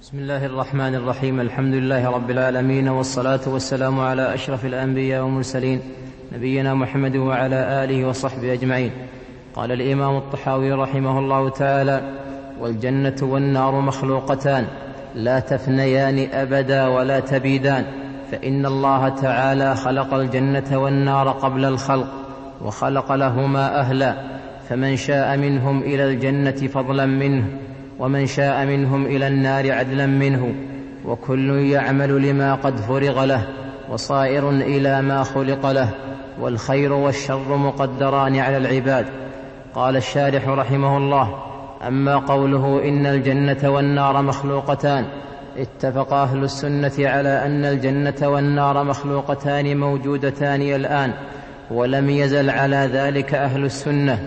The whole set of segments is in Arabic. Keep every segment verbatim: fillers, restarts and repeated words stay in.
بسم الله الرحمن الرحيم. الحمد لله رب العالمين، والصلاة والسلام على أشرف الأنبياء والمرسلين نبينا محمد وعلى آله وصحبه أجمعين. قال الإمام الطحاوي رحمه الله تعالى: والجنة والنار مخلوقتان لا تفنيان أبدا ولا تبيدان، فإن الله تعالى خلق الجنة والنار قبل الخلق وخلق لهما أهلا، فمن شاء منهم إلى الجنة فضلا منه، ومن شاء منهم إلى النار عدلا منه، وكل يعمل لما قد فرغ له، وصائر إلى ما خلق له، والخير والشر مقدران على العباد. قال الشارح رحمه الله: أما قوله إن الجنة والنار مخلوقتان، اتفق أهل السنة على أن الجنة والنار مخلوقتان موجودتان الآن، ولم يزل على ذلك أهل السنة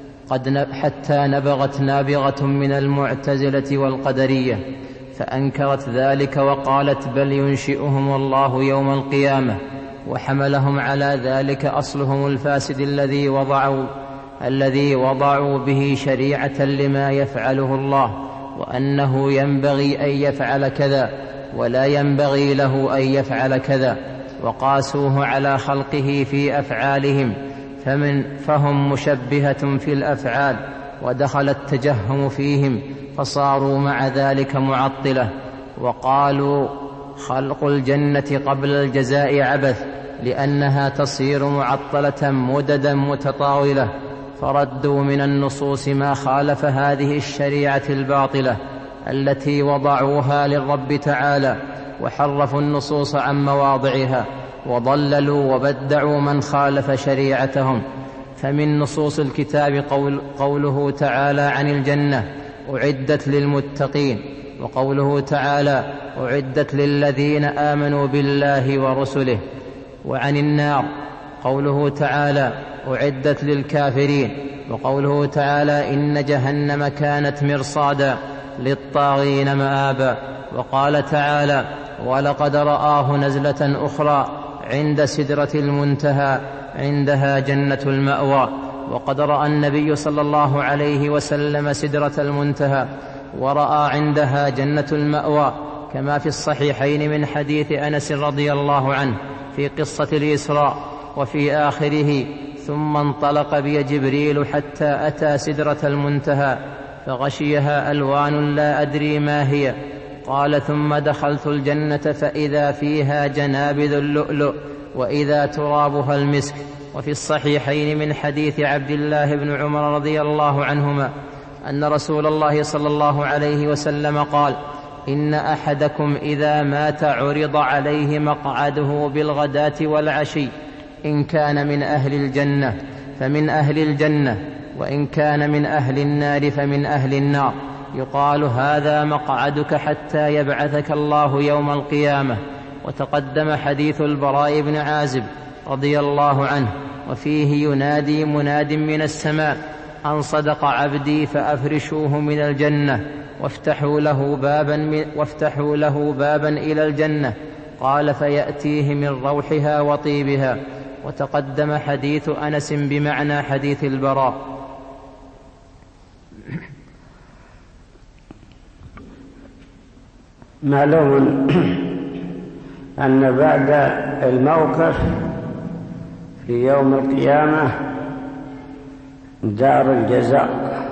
قد حتى نبغت نابغة من المعتزلة والقدرية فأنكرت ذلك وقالت: بل ينشئهم الله يوم القيامة. وحملهم على ذلك أصلهم الفاسد الذي وضعوا الذي وضعوا به شريعة لما يفعله الله، وأنه ينبغي أن يفعل كذا ولا ينبغي له أن يفعل كذا، وقاسوه على خلقه في أفعالهم، فمن فهم مشبهة في الأفعال، ودخل التجهم فيهم فصاروا مع ذلك معطلة. وقالوا: خلق الجنة قبل الجزاء عبث، لأنها تصير معطلة مددا متطاولة، فردوا من النصوص ما خالف هذه الشريعة الباطلة التي وضعوها للرب تعالى، وحرفوا النصوص عن مواضعها، وضللوا وبدعوا من خالف شريعتهم. فمن نصوص الكتاب قول قوله تعالى عن الجنة: أعدت للمتقين، وقوله تعالى: أعدت للذين آمنوا بالله ورسله. وعن النار قوله تعالى: أعدت للكافرين، وقوله تعالى: إن جهنم كانت مرصادا للطاغين مآبا. وقال تعالى: ولقد رآه نزلة أخرى عند سدرة المنتهى عندها جنة المأوى. وقد رأى النبي صلى الله عليه وسلم سدرة المنتهى، ورأى عندها جنة المأوى، كما في الصحيحين من حديث أنس رضي الله عنه في قصة الإسراء وفي آخره: ثم انطلق بي جبريل حتى أتى سدرة المنتهى فغشيها ألوان لا أدري ما هي. قال: ثم دخلت الجنة فإذا فيها جنابذ اللؤلؤ، وإذا ترابها المسك. وفي الصحيحين من حديث عبد الله بن عمر رضي الله عنهما أن رسول الله صلى الله عليه وسلم قال: إن أحدكم إذا مات عرض عليه مقعده بالغداة والعشي، إن كان من أهل الجنة فمن أهل الجنة، وإن كان من أهل النار فمن أهل النار، يقال: هذا مقعدك حتى يبعثك الله يوم القيامة. وتقدم حديث البراء بن عازب رضي الله عنه، وفيه: ينادي مناد من السماء أن صدق عبدي فأفرشوه من الجنة، وافتحوا له بابا, وافتحوا له بابا إلى الجنة. قال: فيأتيه من روحها وطيبها. وتقدم حديث أنس بمعنى حديث البراء. معلوم أن بعد الموقف في يوم القيامة دار الجزاء،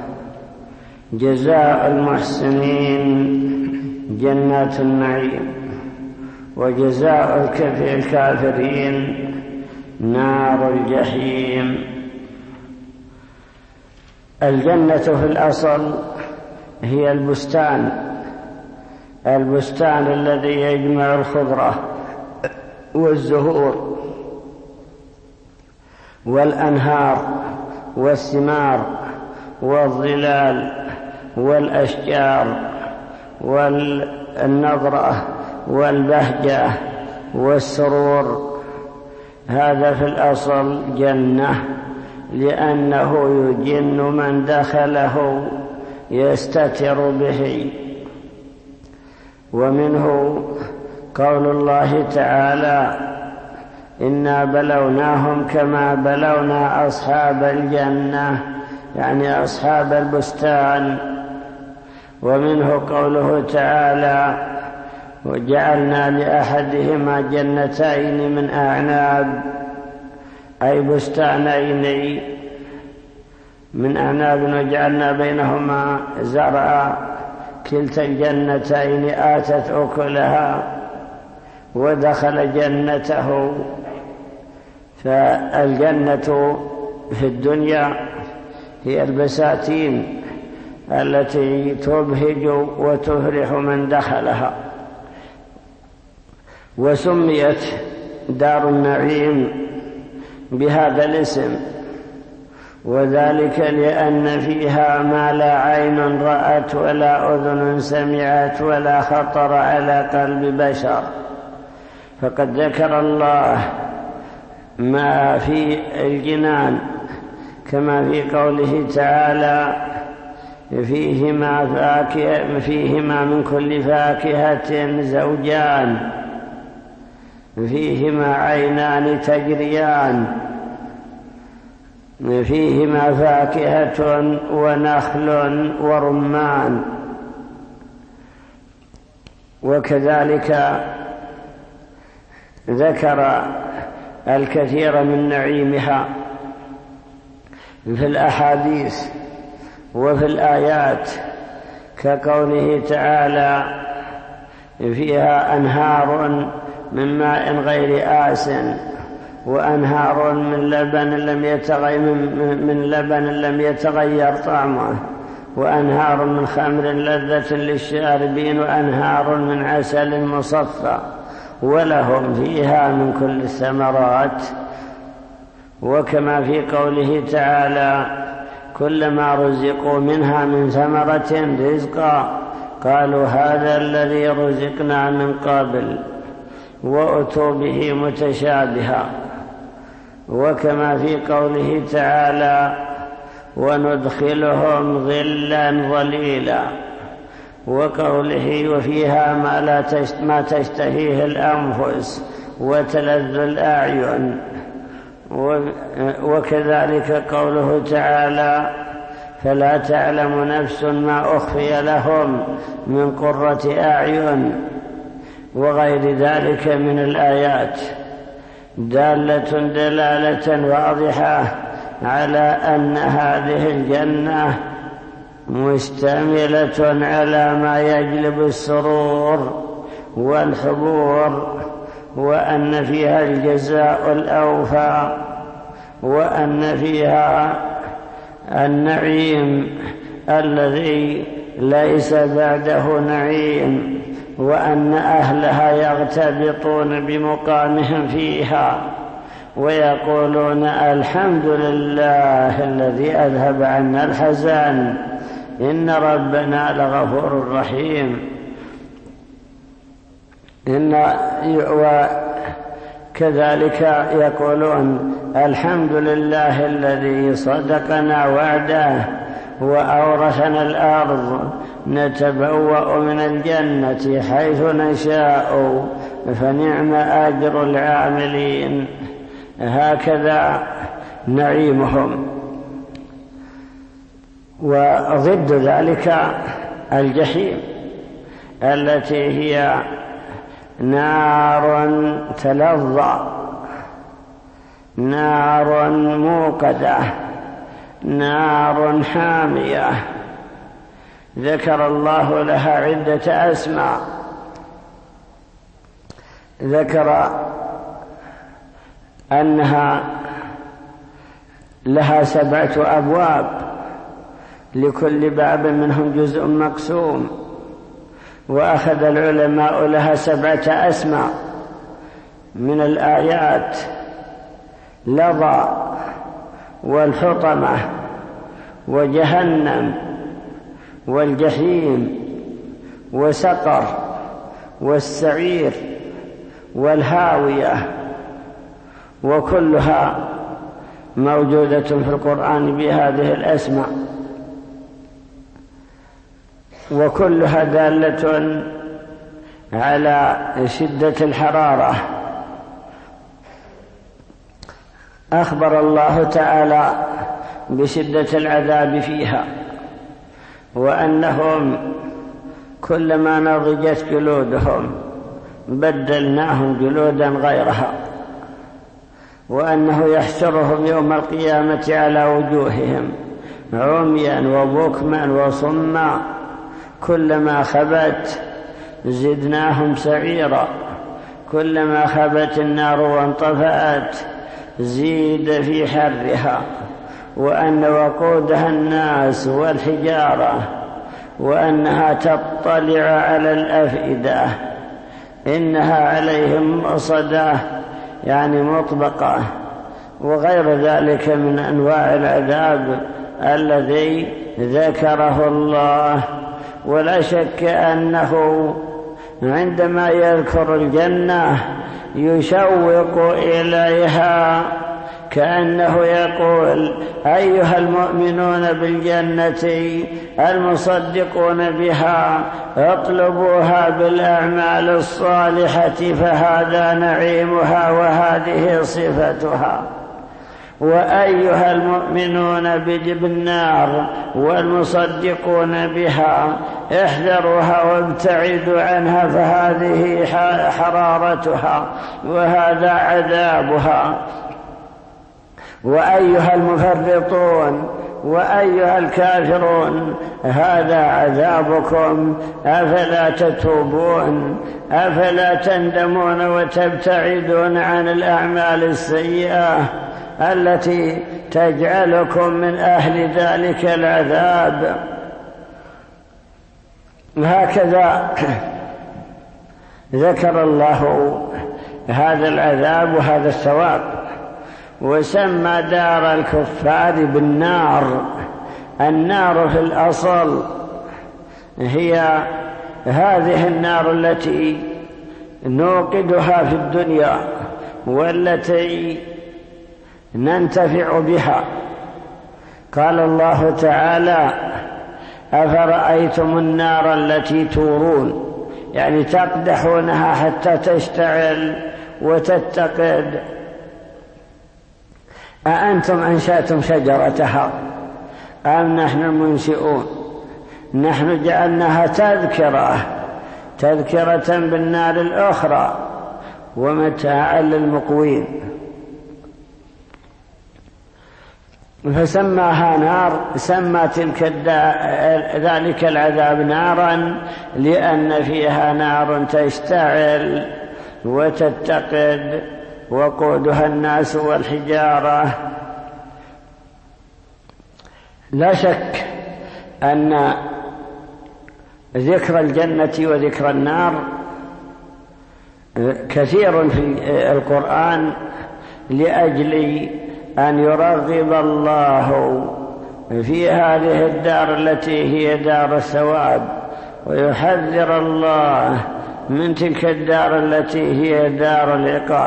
جزاء المحسنين جنات النعيم، وجزاء الكافرين نار الجحيم. الجنة في الأصل هي البستان، البستان الذي يجمع الخضرة والزهور والأنهار والثمار والظلال والأشجار والنضرة والبهجة والسرور. هذا في الأصل جنة، لأنه يجن من دخله يستتر به. ومنه قول الله تعالى: إنا بلوناهم كما بلونا أصحاب الجنة، يعني أصحاب البستان. ومنه قوله تعالى: وجعلنا لأحدهما جنتين من أعناب، أي بستانين من أعناب وجعلنا بينهما زرعا، كلتا الجنتين آتت أكلها، ودخل جنته. فالجنة في الدنيا هي البساتين التي تبهج وتفرح من دخلها، وسميت دار النعيم بهذا الاسم، وذلك لأن فيها ما لا عين رأت ولا أذن سمعت ولا خطر على قلب بشر. فقد ذكر الله ما في الجنان كما في قوله تعالى: فيهما فاكهة فيهما من كل فاكهة زوجان، فيهما عينان تجريان، فيهما فاكهة ونخل ورمان. وكذلك ذكر الكثير من نعيمها في الأحاديث وفي الآيات، كقوله تعالى: فيها أنهار من ماء غير آسٍ، وأنهار من لبن لم يتغير من لبن لم يتغير طعمه، وأنهار من خمر لذة للشاربين، وأنهار من عسل مصفى، ولهم فيها من كل الثمرات. وكما في قوله تعالى: كلما رزقوا منها من ثمرة رزقا قالوا هذا الذي رزقنا من قبل، وأتوا به متشابها. وكما في قوله تعالى: وندخلهم ظلا ظليلا، وقوله: وفيها ما, لا تشت ما تشتهيه الأنفس وتلذ الأعين. وكذلك قوله تعالى: فلا تعلم نفس ما أخفي لهم من قرة أعين، وغير ذلك من الآيات دالة دلالة واضحة على أن هذه الجنة مشتملة على ما يجلب السرور والحبور، وأن فيها الجزاء الأوفى، وأن فيها النعيم الذي ليس بعده نعيم، وأن أهلها يغتبطون بمقامهم فيها ويقولون: الحمد لله الذي أذهب عنا الحزن، إن ربنا لغفور رحيم. إن وكذلك يقولون: الحمد لله الذي صدقنا وعده وأورثنا الأرض نتبوأ من الجنة حيث نشاء فنعم أجر العاملين. هكذا نعيمهم. وضد ذلك الجحيم التي هي نار تلظى، نار موقدة، نار حامية، ذكر الله لها عدة أسماء. ذكر أنها لها سبعة أبواب، لكل باب منهم جزء مقسوم. وأخذ العلماء لها سبعة أسماء من الآيات: لظى، والحطمة، وجهنم، والجحيم، وسقر، والسعير، والهاوية. وكلها موجودة في القرآن بهذه الأسماء، وكلها دالة على شدة الحرارة. أخبر الله تعالى بشدة العذاب فيها، وأنهم كلما نضجت جلودهم بدلناهم جلودا غيرها، وأنه يحشرهم يوم القيامة على وجوههم عميا وبكما وصما كلما خبت زدناهم سعيرا، كلما خبت النار وانطفأت زيد في حرها، وأن وقودها الناس والحجارة، وأنها تطلع على الأفئدة، إنها عليهم مؤصدة يعني مطبقة، وغير ذلك من أنواع العذاب الذي ذكره الله. ولا شك أنه عندما يذكر الجنة يشوق إليها، كأنه يقول: أيها المؤمنون بالجنة المصدقون بها اطلبوها بالأعمال الصالحة فهذا نعيمها وهذه صفتها. وأيها المؤمنون بالنار والمصدقون بها احذروها وابتعدوا عنها فهذه حرارتها وهذا عذابها. وأيها المفرطون وأيها الكافرون هذا عذابكم، أفلا تتوبون؟ أفلا تندمون وتبتعدون عن الأعمال السيئة التي تجعلكم من أهل ذلك العذاب؟ هكذا ذكر الله هذا العذاب وهذا الثواب، وسمى دار الكفار بالنار. النار في الأصل هي هذه النار التي نوقدها في الدنيا والتي ننتفع بها. قال الله تعالى: أفرأيتم النار التي تورون، يعني تقدحونها حتى تشتعل وتتقد، أأنتم أنشأتم شجرتها أم نحن المنشئون؟ نحن جعلناها تذكرة تذكرة بالنار الأخرى ومتاعا للمقوين، فسماها نار. سمى تلك ذلك العذاب نارا لأن فيها نار تشتعل وتتقد وقودها الناس والحجارة. لا شك أن ذكر الجنة وذكر النار كثير في القرآن لأجل أن يرغب الله في هذه الدار التي هي دار الثواب، ويحذر الله من تلك الدار التي هي دار العقاب.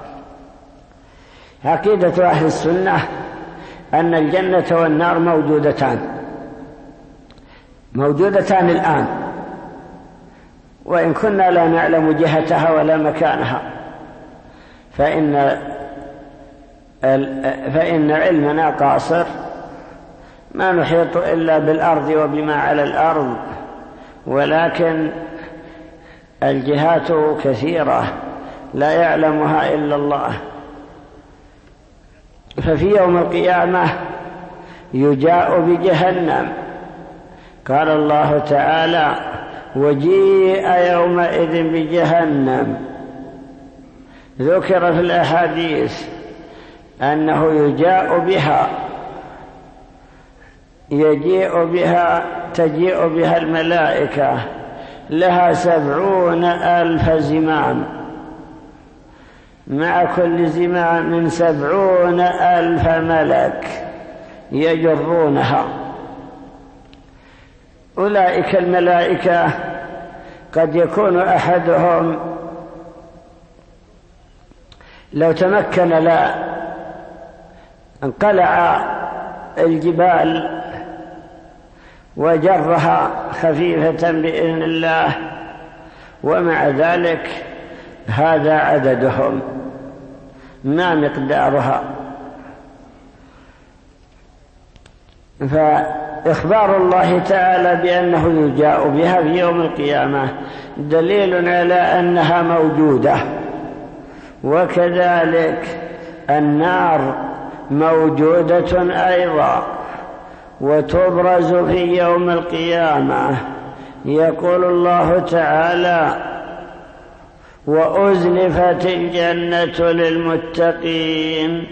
عقيدة أهل السنة أن الجنة والنار موجودتان موجودتان الآن، وإن كنا لا نعلم جهتها ولا مكانها، فإن فإن علمنا قاصر، ما نحيط إلا بالأرض وبما على الأرض، ولكن الجهات كثيرة لا يعلمها إلا الله. ففي يوم القيامة يجاء بجهنم، قال الله تعالى: وجيء يومئذ بجهنم. ذكر في الأحاديث أنه يجاء بها يجيء بها تجيء بها الملائكة، لها سبعون ألف زمام، مع كل زمام من سبعون ألف ملك يجرونها. أولئك الملائكة قد يكون أحدهم لو تمكن لا انقلع الجبال وجرها خفيفة بإذن الله، ومع ذلك هذا عددهم ما مقدارها. إخبار الله تعالى بأنه يجاء بها في يوم القيامة دليل على أنها موجودة، وكذلك النار موجودة أيضا وتبرز في يوم القيامة. يقول الله تعالى: وأزلفت الجنة للمتقين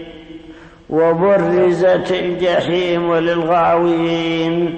وبرزت الجحيم للغاوين.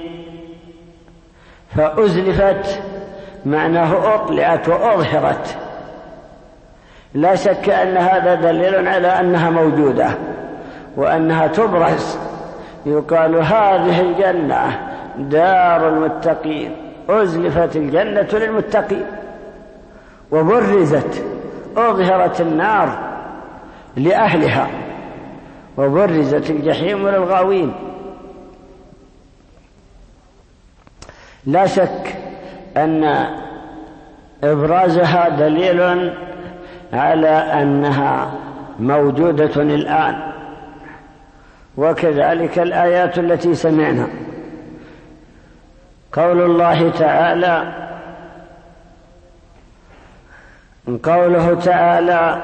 فأزلفت معناه أطلعت وأظهرت، لا شك أن هذا دليل على أنها موجودة وأنها تبرز. يقال هذه الجنة دار المتقين، أزلفت الجنة للمتقين وبرزت، أظهرت النار لأهلها، وبرزت الجحيم للغاوين. لا شك أن إبرازها دليل على أنها موجودة الآن، وكذلك الآيات التي سمعنا. قول الله تعالى قوله تعالى: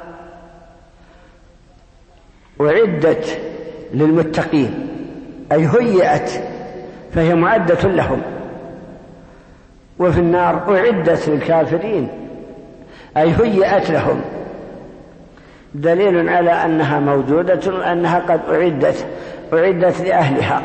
أعدت للمتقين، أي هيئت، فهي معدة لهم. وفي النار أعدت للكافرين، أي هيئت لهم، دليل على أنها موجودة وأنها قد أعدت أعدت لأهلها.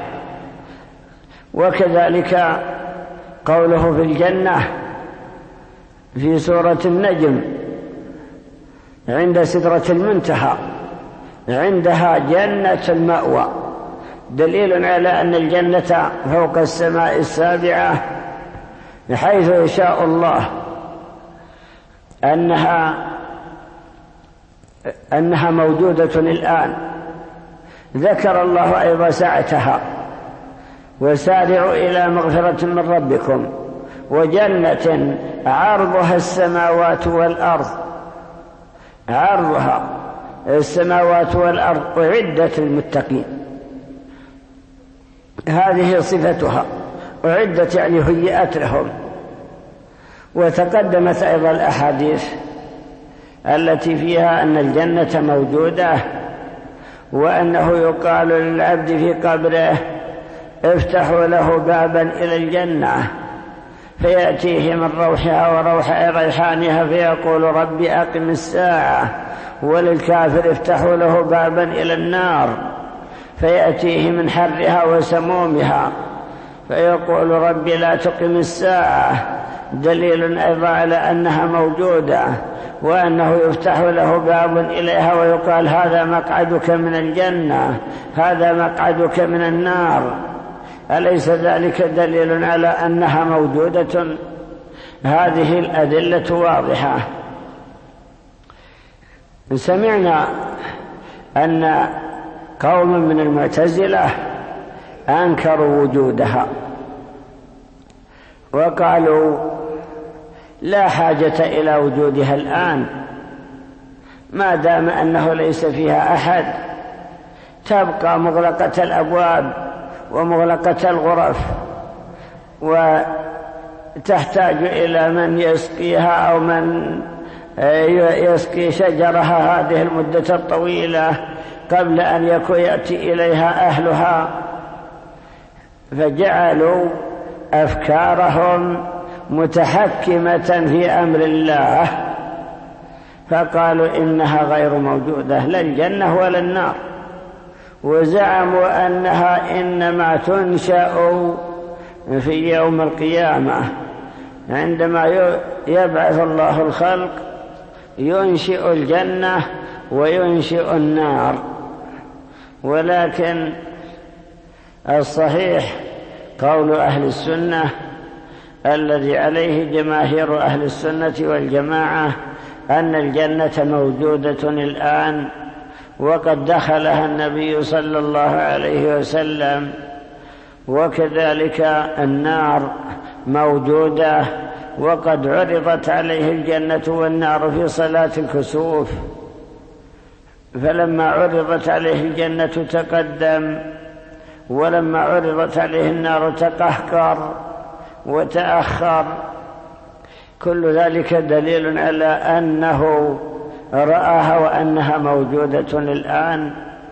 وكذلك قوله في الجنة في سورة النجم: عند سدرة المنتهى عندها جنة المأوى، دليل على أن الجنة فوق السماء السابعة حيث يشاء الله أنها أنها موجودة الآن. ذكر الله أيضا سعتها: وسارعوا إلى مغفرة من ربكم وجنة عرضها السماوات والأرض، عرضها السماوات والأرض أعدت للمتقين. هذه صفتها، أعدت يعني هيئت لهم. وتقدمت أيضا الأحاديث التي فيها أن الجنة موجودة، وأنه يقال للعبد في قبره: افتحوا له بابا إلى الجنة، فيأتيه من روحها وروح ريحانها فيقول: رب أقم الساعة. وللكافر: افتحوا له بابا إلى النار، فيأتيه من حرها وسمومها فيقول: رب لا تقم الساعة، دليل أيضا على أنها موجودة، وأنه يفتح له باب إليها ويقال: هذا مقعدك من الجنة، هذا مقعدك من النار. أليس ذلك دليل على أنها موجودة؟ هذه الأدلة واضحة. سمعنا أن قوم من المعتزلة أنكروا وجودها وقالوا: لا حاجة إلى وجودها الآن، ما دام أنه ليس فيها أحد، تبقى مغلقة الأبواب ومغلقة الغرف، وتحتاج إلى من يسقيها أو من يسقي شجرها هذه المدة الطويلة قبل أن يكون يأتي إليها أهلها. فجعلوا أفكارهم متحكمة في أمر الله، فقالوا إنها غير موجودة، لا الجنة ولا النار، وزعموا أنها إنما تنشأ في يوم القيامة عندما يبعث الله الخلق، ينشئ الجنة وينشئ النار. ولكن الصحيح قول أهل السنة الذي عليه جماهير أهل السنة والجماعة أن الجنة موجودة الآن، وقد دخلها النبي صلى الله عليه وسلم، وكذلك النار موجودة وقد عرضت عليه الجنة والنار في صلاة الكسوف، فلما عرضت عليه الجنة تقدم ولما عرضت عليه النار تقهقر وتأخر. كل ذلك دليل على أنه رآها وأنها موجودة الآن.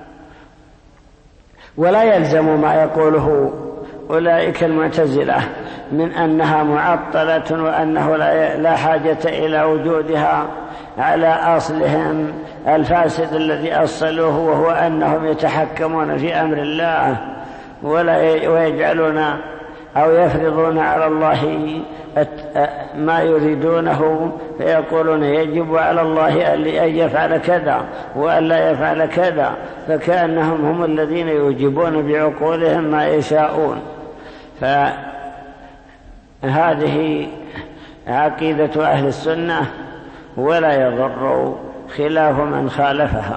ولا يلزم ما يقوله أولئك المعتزلة من أنها معطلة وأنه لا حاجة إلى وجودها على أصلهم الفاسد الذي أصلوه، وهو أنهم يتحكمون في أمر الله ولا ويجعلون أو يفرضون على الله ما يريدونه، فيقولون يجب على الله أن يفعل كذا وأن لا يفعل كذا، فكأنهم هم الذين يوجبون بعقولهم ما يشاءون. فهذه عقيدة أهل السنة ولا يضر خلاف من خالفها.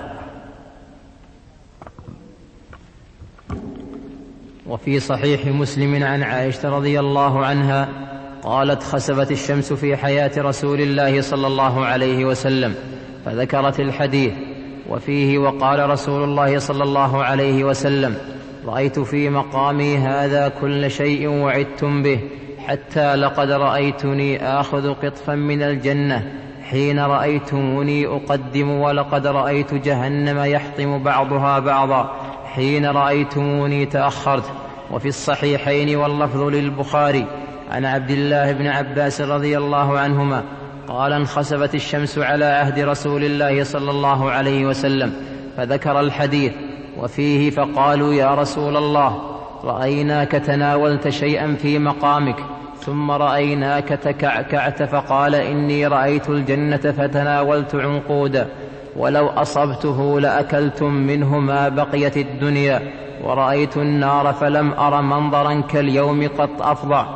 وفي صحيح مسلم عن عائشة رضي الله عنها قالت: خسفت الشمس في حياة رسول الله صلى الله عليه وسلم، فذكرت الحديث وفيه: وقال رسول الله صلى الله عليه وسلم: رأيت في مقامي هذا كل شيء وعدتم به، حتى لقد رأيتني آخذ قطفا من الجنة حين رأيتموني أقدم، ولقد رأيت جهنم يحطم بعضها بعضا حين رأيتموني تأخرت. وفي الصحيحين واللفظ للبخاري عن عبد الله بن عباس رضي الله عنهما قال: انخسفت الشمس على عهد رسول الله صلى الله عليه وسلم، فذكر الحديث وفيه: فقالوا: يا رسول الله، رأيناك تناولت شيئا في مقامك، ثم رأيناك تكعكعت، فقال: إني رأيت الجنة فتناولت عنقودا، ولو أصبته لأكلتم منه ما بقيت الدنيا، ورأيت النار فلم أر منظرا كاليوم قط أفظع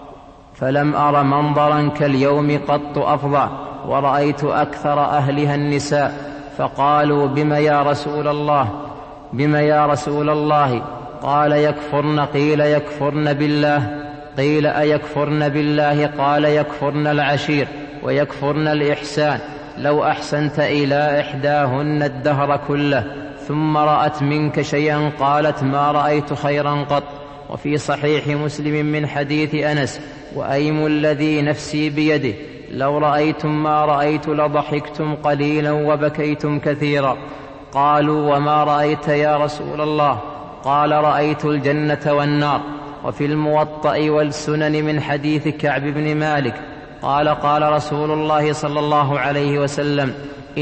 فلم أر منظرا كاليوم قط أفظع ورأيت أكثر أهلها النساء. فقالوا: بم يا رسول الله بم يا رسول الله قال: يكفرن. قيل: يكفرن بالله؟ قيل: أيكفرن بالله؟ قال: يكفرن العشير ويكفرن الإحسان. لو أحسنت إلى إحداهن الدهر كله ثم رأت منك شيئا قالت: ما رأيت خيرا قط. وفي صحيح مسلم من حديث أنس: وأيم الذي نفسي بيده لو رأيتم ما رأيت لضحكتم قليلا وبكيتم كثيرا. قالوا: وما رأيت يا رسول الله؟ قال: رأيت الجنة والنار. وفي الموطأ والسنن من حديث كعب بن مالك قال: قال رسول الله صلى الله عليه وسلم: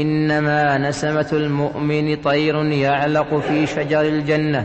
إنما نسمة المؤمن طير يعلق في شجر الجنة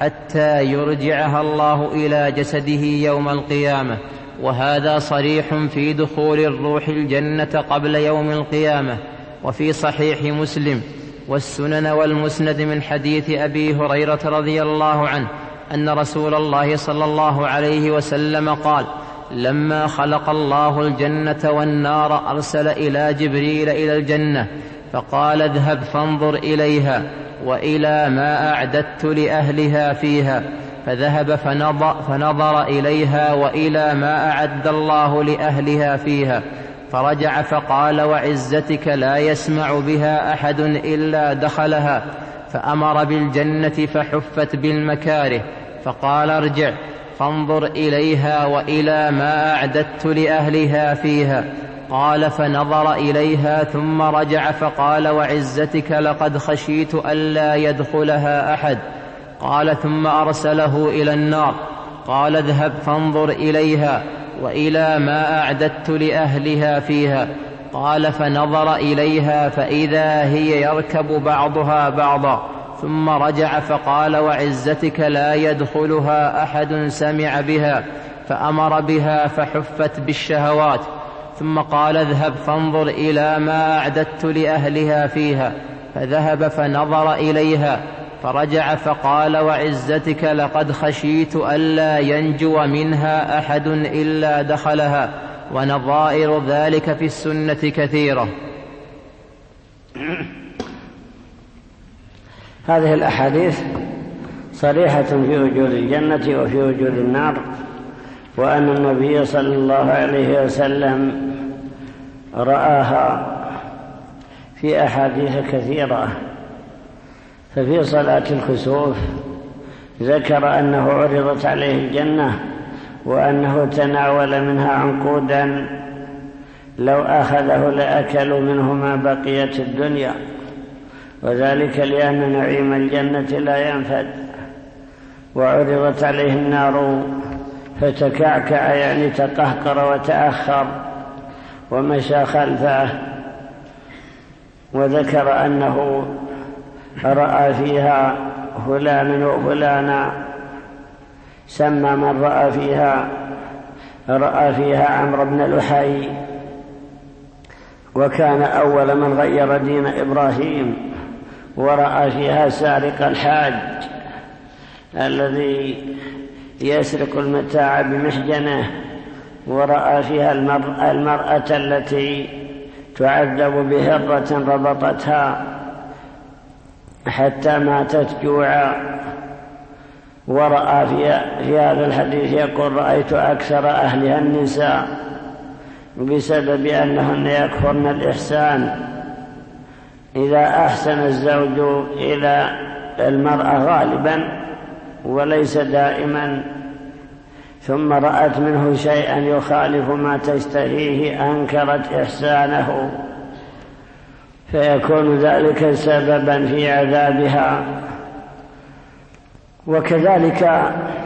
حتى يرجعها الله إلى جسده يوم القيامة. وهذا صريح في دخول الروح الجنة قبل يوم القيامة. وفي صحيح مسلم والسنن والمسند من حديث أبي هريرة رضي الله عنه أن رسول الله صلى الله عليه وسلم قال: لما خلق الله الجنة والنار أرسل إلى جبريل إلى الجنة فقال: اذهب فانظر إليها وإلى ما أعددت لأهلها فيها. فذهب فنظر, فنظر إليها وإلى ما أعد الله لأهلها فيها، فرجع فقال: وعزتك لا يسمع بها أحد إلا دخلها. فأمر بالجنة فحفت بالمكاره، فقال: ارجع فانظر إليها وإلى ما أعددت لأهلها فيها. قال: فنظر إليها ثم رجع فقال: وعزتك لقد خشيت ألا يدخلها أحد. قال: ثم أرسله إلى النار قال: اذهب فانظر إليها وإلى ما أعددت لأهلها فيها. قال: فنظر إليها فإذا هي يركب بعضها بعضا، ثم رجع فقال: وعزتك لا يدخلها أحد سمع بها. فأمر بها فحفت بالشهوات، ثم قال: اذهب فانظر إلى ما أعددت لأهلها فيها. فذهب فنظر إليها فرجع فقال: وعزتك لقد خشيت ألا ينجو منها أحد إلا دخلها. ونظائر ذلك في السنة كثيرة. هذه الأحاديث صريحة في وجود الجنة وفي وجود النار، وأن النبي صلى الله عليه وسلم رآها في أحاديث كثيرة. ففي صلاة الكسوف ذكر أنه عرضت عليه الجنة وأنه تناول منها عنقودا لو أخذه لأكلوا منه ما بقيت الدنيا، وذلك لأن نعيم الجنة لا ينفد. وعرضت عليه النار فتكعكع يعني تقهقر وتأخر ومشى خلفه، وذكر أنه رأى فيها فلانا وفلانا، سمى من رأى فيها رأى فيها عمرو بن لحي، وكان أول من غير دين إبراهيم، ورأى فيها سارق الحاج الذي يسرق المتاع بمحجنه، ورأى فيها المرأة التي تعذب بهرة ربطتها حتى ماتت جوعا، ورأى في هذا الحديث يقول رأيت أكثر أهلها النساء بسبب أنهن يكفرن الإحسان. إذا أحسن الزوج إلى المرأة غالبا وليس دائما، ثم رأت منه شيئا يخالف ما تشتهيه أنكرت إحسانه، فيكون ذلك سببا في عذابها. وكذلك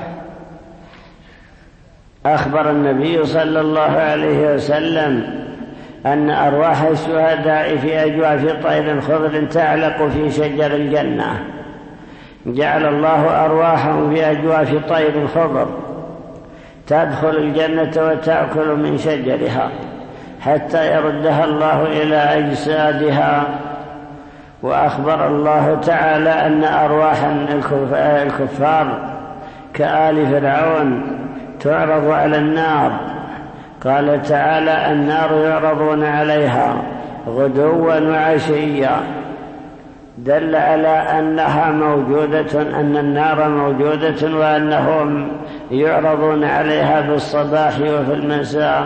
أخبر النبي صلى الله عليه وسلم أن أرواح الشهداء في أجواف طير خضر تعلق في شجر الجنة، جعل الله أرواحهم في أجواف طير خضر تدخل الجنة وتأكل من شجرها حتى يردها الله إلى أجسادها. وأخبر الله تعالى أن أرواح الكفار كآل فرعون تعرض على النار، قال تعالى النار يعرضون عليها غدوا وعشيا، دل على أنها موجودة، أن النار موجودة وأنهم يعرضون عليها بالصباح وفي المساء.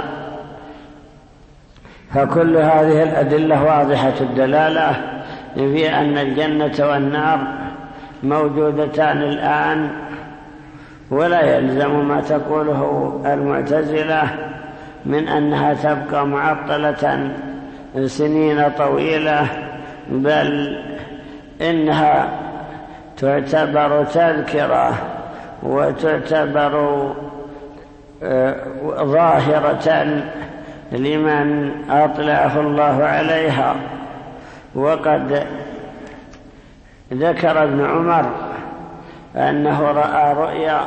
فكل هذه الأدلة واضحة الدلالة في أن الجنة والنار موجودتان الآن، ولا يلزم ما تقوله المعتزلة من أنها تبقى معطلة سنين طويلة، بل إنها تعتبر تذكرة وتعتبر ظاهرة لمن أطلعه الله عليها. وقد ذكر ابن عمر أنه رأى رؤيا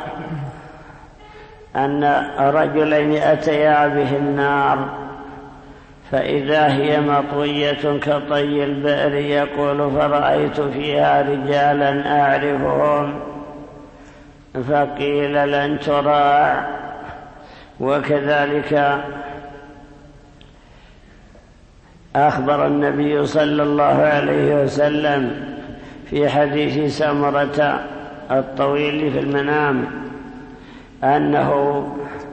أن رجلين أتيا به النار فإذا هي مطوية كطي البئر، يقول فرأيت فيها رجالا أعرفهم فقيل لن تراع. وكذلك أخبر النبي صلى الله عليه وسلم في حديث سمرة الطويل في المنام أنه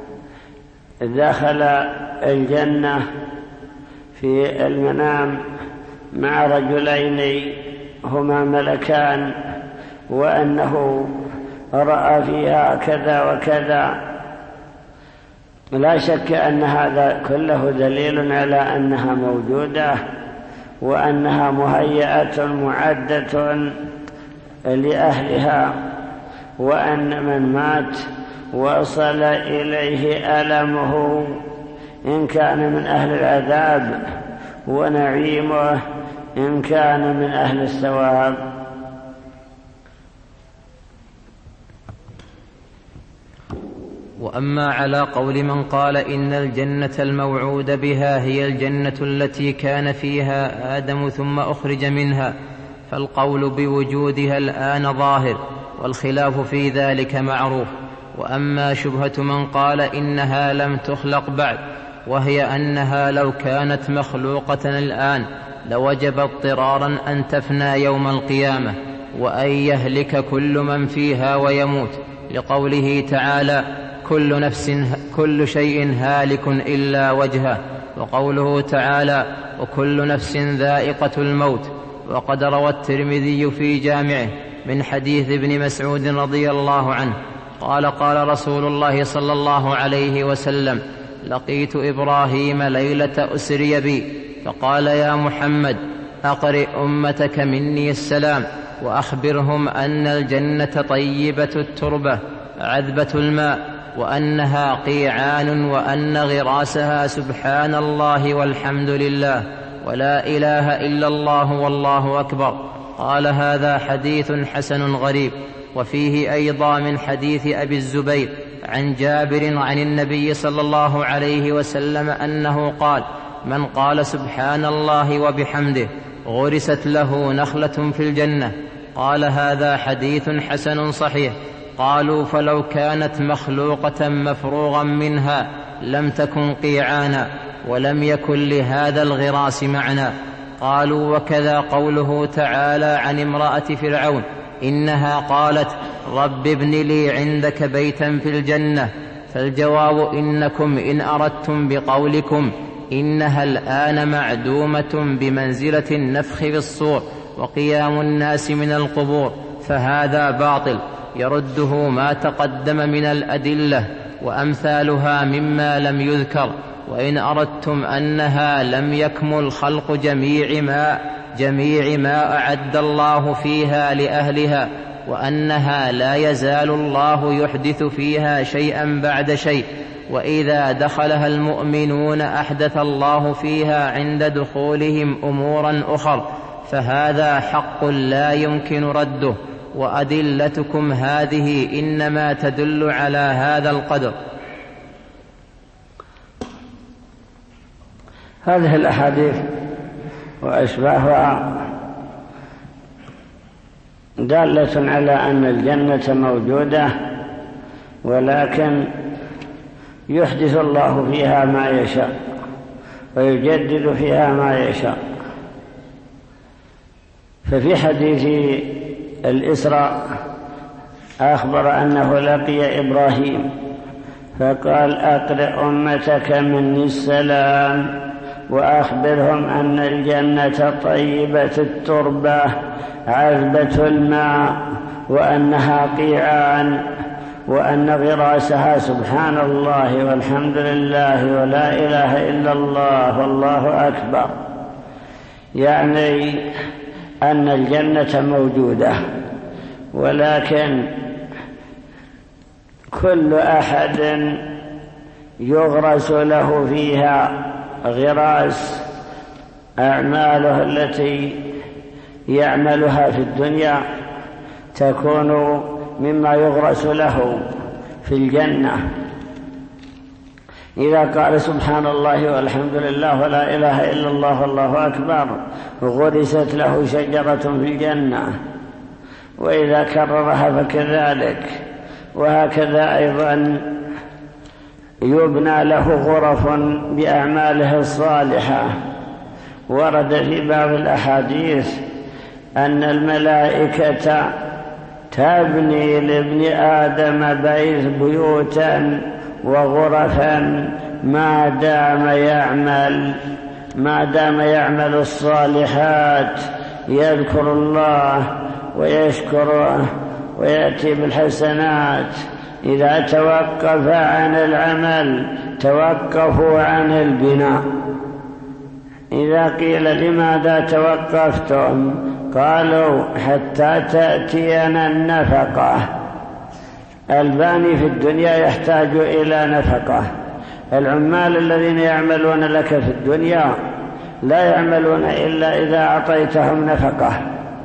دخل الجنة في المنام مع رجلين هما ملكان، وأنه رأى فيها كذا وكذا. لا شك أن هذا كله دليل على أنها موجودة وأنها مهيئة معدة لأهلها، وأن من مات وصل إليه ألمه إن كان من أهل العذاب ونعيمه إن كان من أهل الثواب. وأما على قول من قال إن الجنة الموعود بها هي الجنة التي كان فيها آدم ثم أخرج منها، فالقول بوجودها الآن ظاهر، والخلاف في ذلك معروف. وأما شبهة من قال إنها لم تخلق بعد، وهي أنها لو كانت مخلوقة الآن لوجب اضطرارا أن تفنى يوم القيامة وأن يهلك كل من فيها ويموت، لقوله تعالى كل نفس كل شيء هالك إلا وجهه، وقوله تعالى وكل نفس ذائقة الموت. وقد روى الترمذي في جامعه من حديث ابن مسعود رضي الله عنه قال قال رسول الله صلى الله عليه وسلم: لقيت إبراهيم ليلة أسري بي فقال: يا محمد أقرئ أمتك مني السلام وأخبرهم أن الجنة طيبة التربة عذبة الماء وأنها قيعان وأن غراسها سبحان الله والحمد لله ولا إله إلا الله والله أكبر. قال: هذا حديث حسن غريب. وفيه أيضا من حديث أبي الزبير عن جابر عن النبي صلى الله عليه وسلم أنه قال: من قال سبحان الله وبحمده غرست له نخلة في الجنة. قال: هذا حديث حسن صحيح. قالوا: فلو كانت مخلوقة مفروغا منها لم تكن قيعانا ولم يكن لهذا الغراس معنى. قالوا: وكذا قوله تعالى عن امرأة فرعون: إنها قالت رب ابن لي عندك بيتا في الجنة. فالجواب: إنكم إن أردتم بقولكم إنها الآن معدومة بمنزلة النفخ في الصور وقيام الناس من القبور، فهذا باطل يرده ما تقدم من الأدلة وأمثالها مما لم يذكر. وإن أردتم أنها لم يكمل خلق جميع ما, جميع ما أعد الله فيها لأهلها، وأنها لا يزال الله يحدث فيها شيئا بعد شيء، وإذا دخلها المؤمنون أحدث الله فيها عند دخولهم أمورا أخر، فهذا حق لا يمكن رده، وأدلتكم هذه إنما تدل على هذا القدر. هذه الأحاديث وأشباهها دالة على أن الجنة موجودة، ولكن يحدث الله فيها ما يشاء ويجدد فيها ما يشاء. ففي حديث الإسراء أخبر أنه لقي إبراهيم فقال: أقرئ أمتك مني السلام وأخبرهم أن الجنة طيبة التربة عذبة الماء وأنها قيعان وأن غراسها سبحان الله والحمد لله ولا إله إلا الله والله أكبر. يعني أن الجنة موجودة، ولكن كل أحد يغرس له فيها غراس أعماله التي يعملها في الدنيا تكون مما يغرس له في الجنة. إذا قال سبحان الله والحمد لله ولا إله إلا الله والله أكبر غرست له شجرة في الجنة، وإذا كررها فكذلك. وهكذا أيضا يبنى له غرف بأعماله الصالحة. ورد في بعض الأحاديث أن الملائكة تبني لابن آدم بيوتا وغرفا ما دام يعمل ما دام يعمل الصالحات، يذكر الله ويشكره ويأتي بالحسنات. إذا توقف عن العمل توقفوا عن البناء. إذا قيل لماذا توقفتم؟ قالوا: حتى تأتينا النفقة. الباني في الدنيا يحتاج إلى نفقة. العمال الذين يعملون لك في الدنيا لا يعملون إلا إذا أعطيتهم نفقة.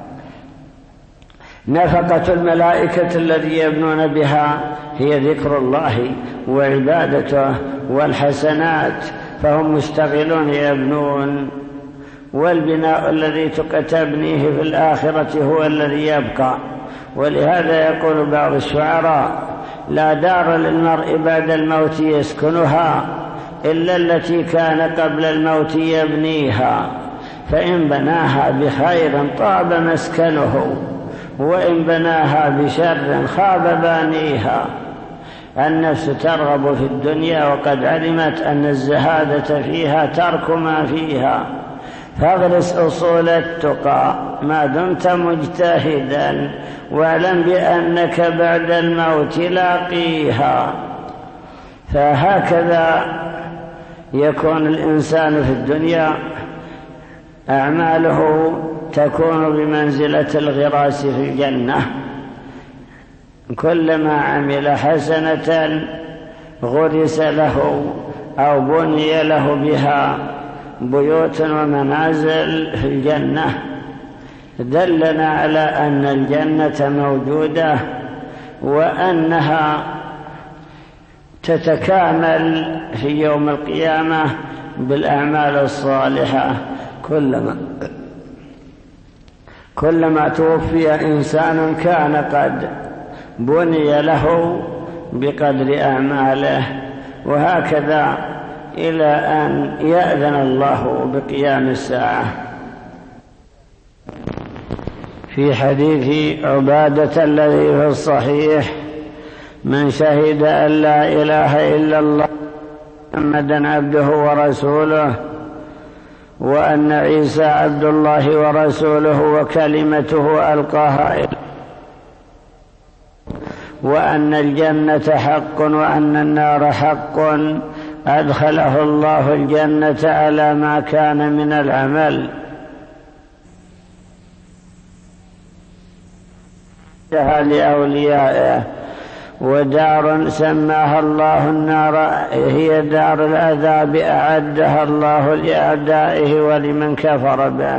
نفقة الملائكة الذي يبنون بها هي ذكر الله وعبادته والحسنات، فهم مشتغلون يبنون. والبناء الذي تبنيه في الآخرة هو الذي يبقى. ولهذا يقول بعض الشعراء: لا دار للمرء بعد الموت يسكنها إلا التي كان قبل الموت يبنيها، فإن بناها بخير طاب مسكنه وإن بناها بشر خاب بانيها. النفس ترغب في الدنيا وقد علمت أن الزهادة فيها ترك ما فيها، فاغرس أصول التقى ما دمت مجتهدا، واعلم بأنك بعد الموت لاقيها. فهكذا يكون الإنسان في الدنيا، أعماله تكون بمنزلة الغراس في الجنة. كلما عمل حسنة غرس له أو بني له بها بيوت ومنازل في الجنة. دلنا على أن الجنة موجودة، وأنها تتكامل في يوم القيامة بالأعمال الصالحة. كلما كلما توفي إنسان كان قد بني له بقدر أعماله، وهكذا إلى أن يأذن الله بقيام الساعة. في حديث عبادة الذي في الصحيح: من شهد أن لا إله إلا الله محمدا عبده ورسوله، وأن عيسى عبد الله ورسوله وكلمته ألقاها إليه، وأن الجنة حق وأن النار حق، أدخله الله الجنة على ما كان من العمل. لأوليائه. ودار سماها الله النار هي دار العذاب أعدها الله لأعدائه ولمن كفر به.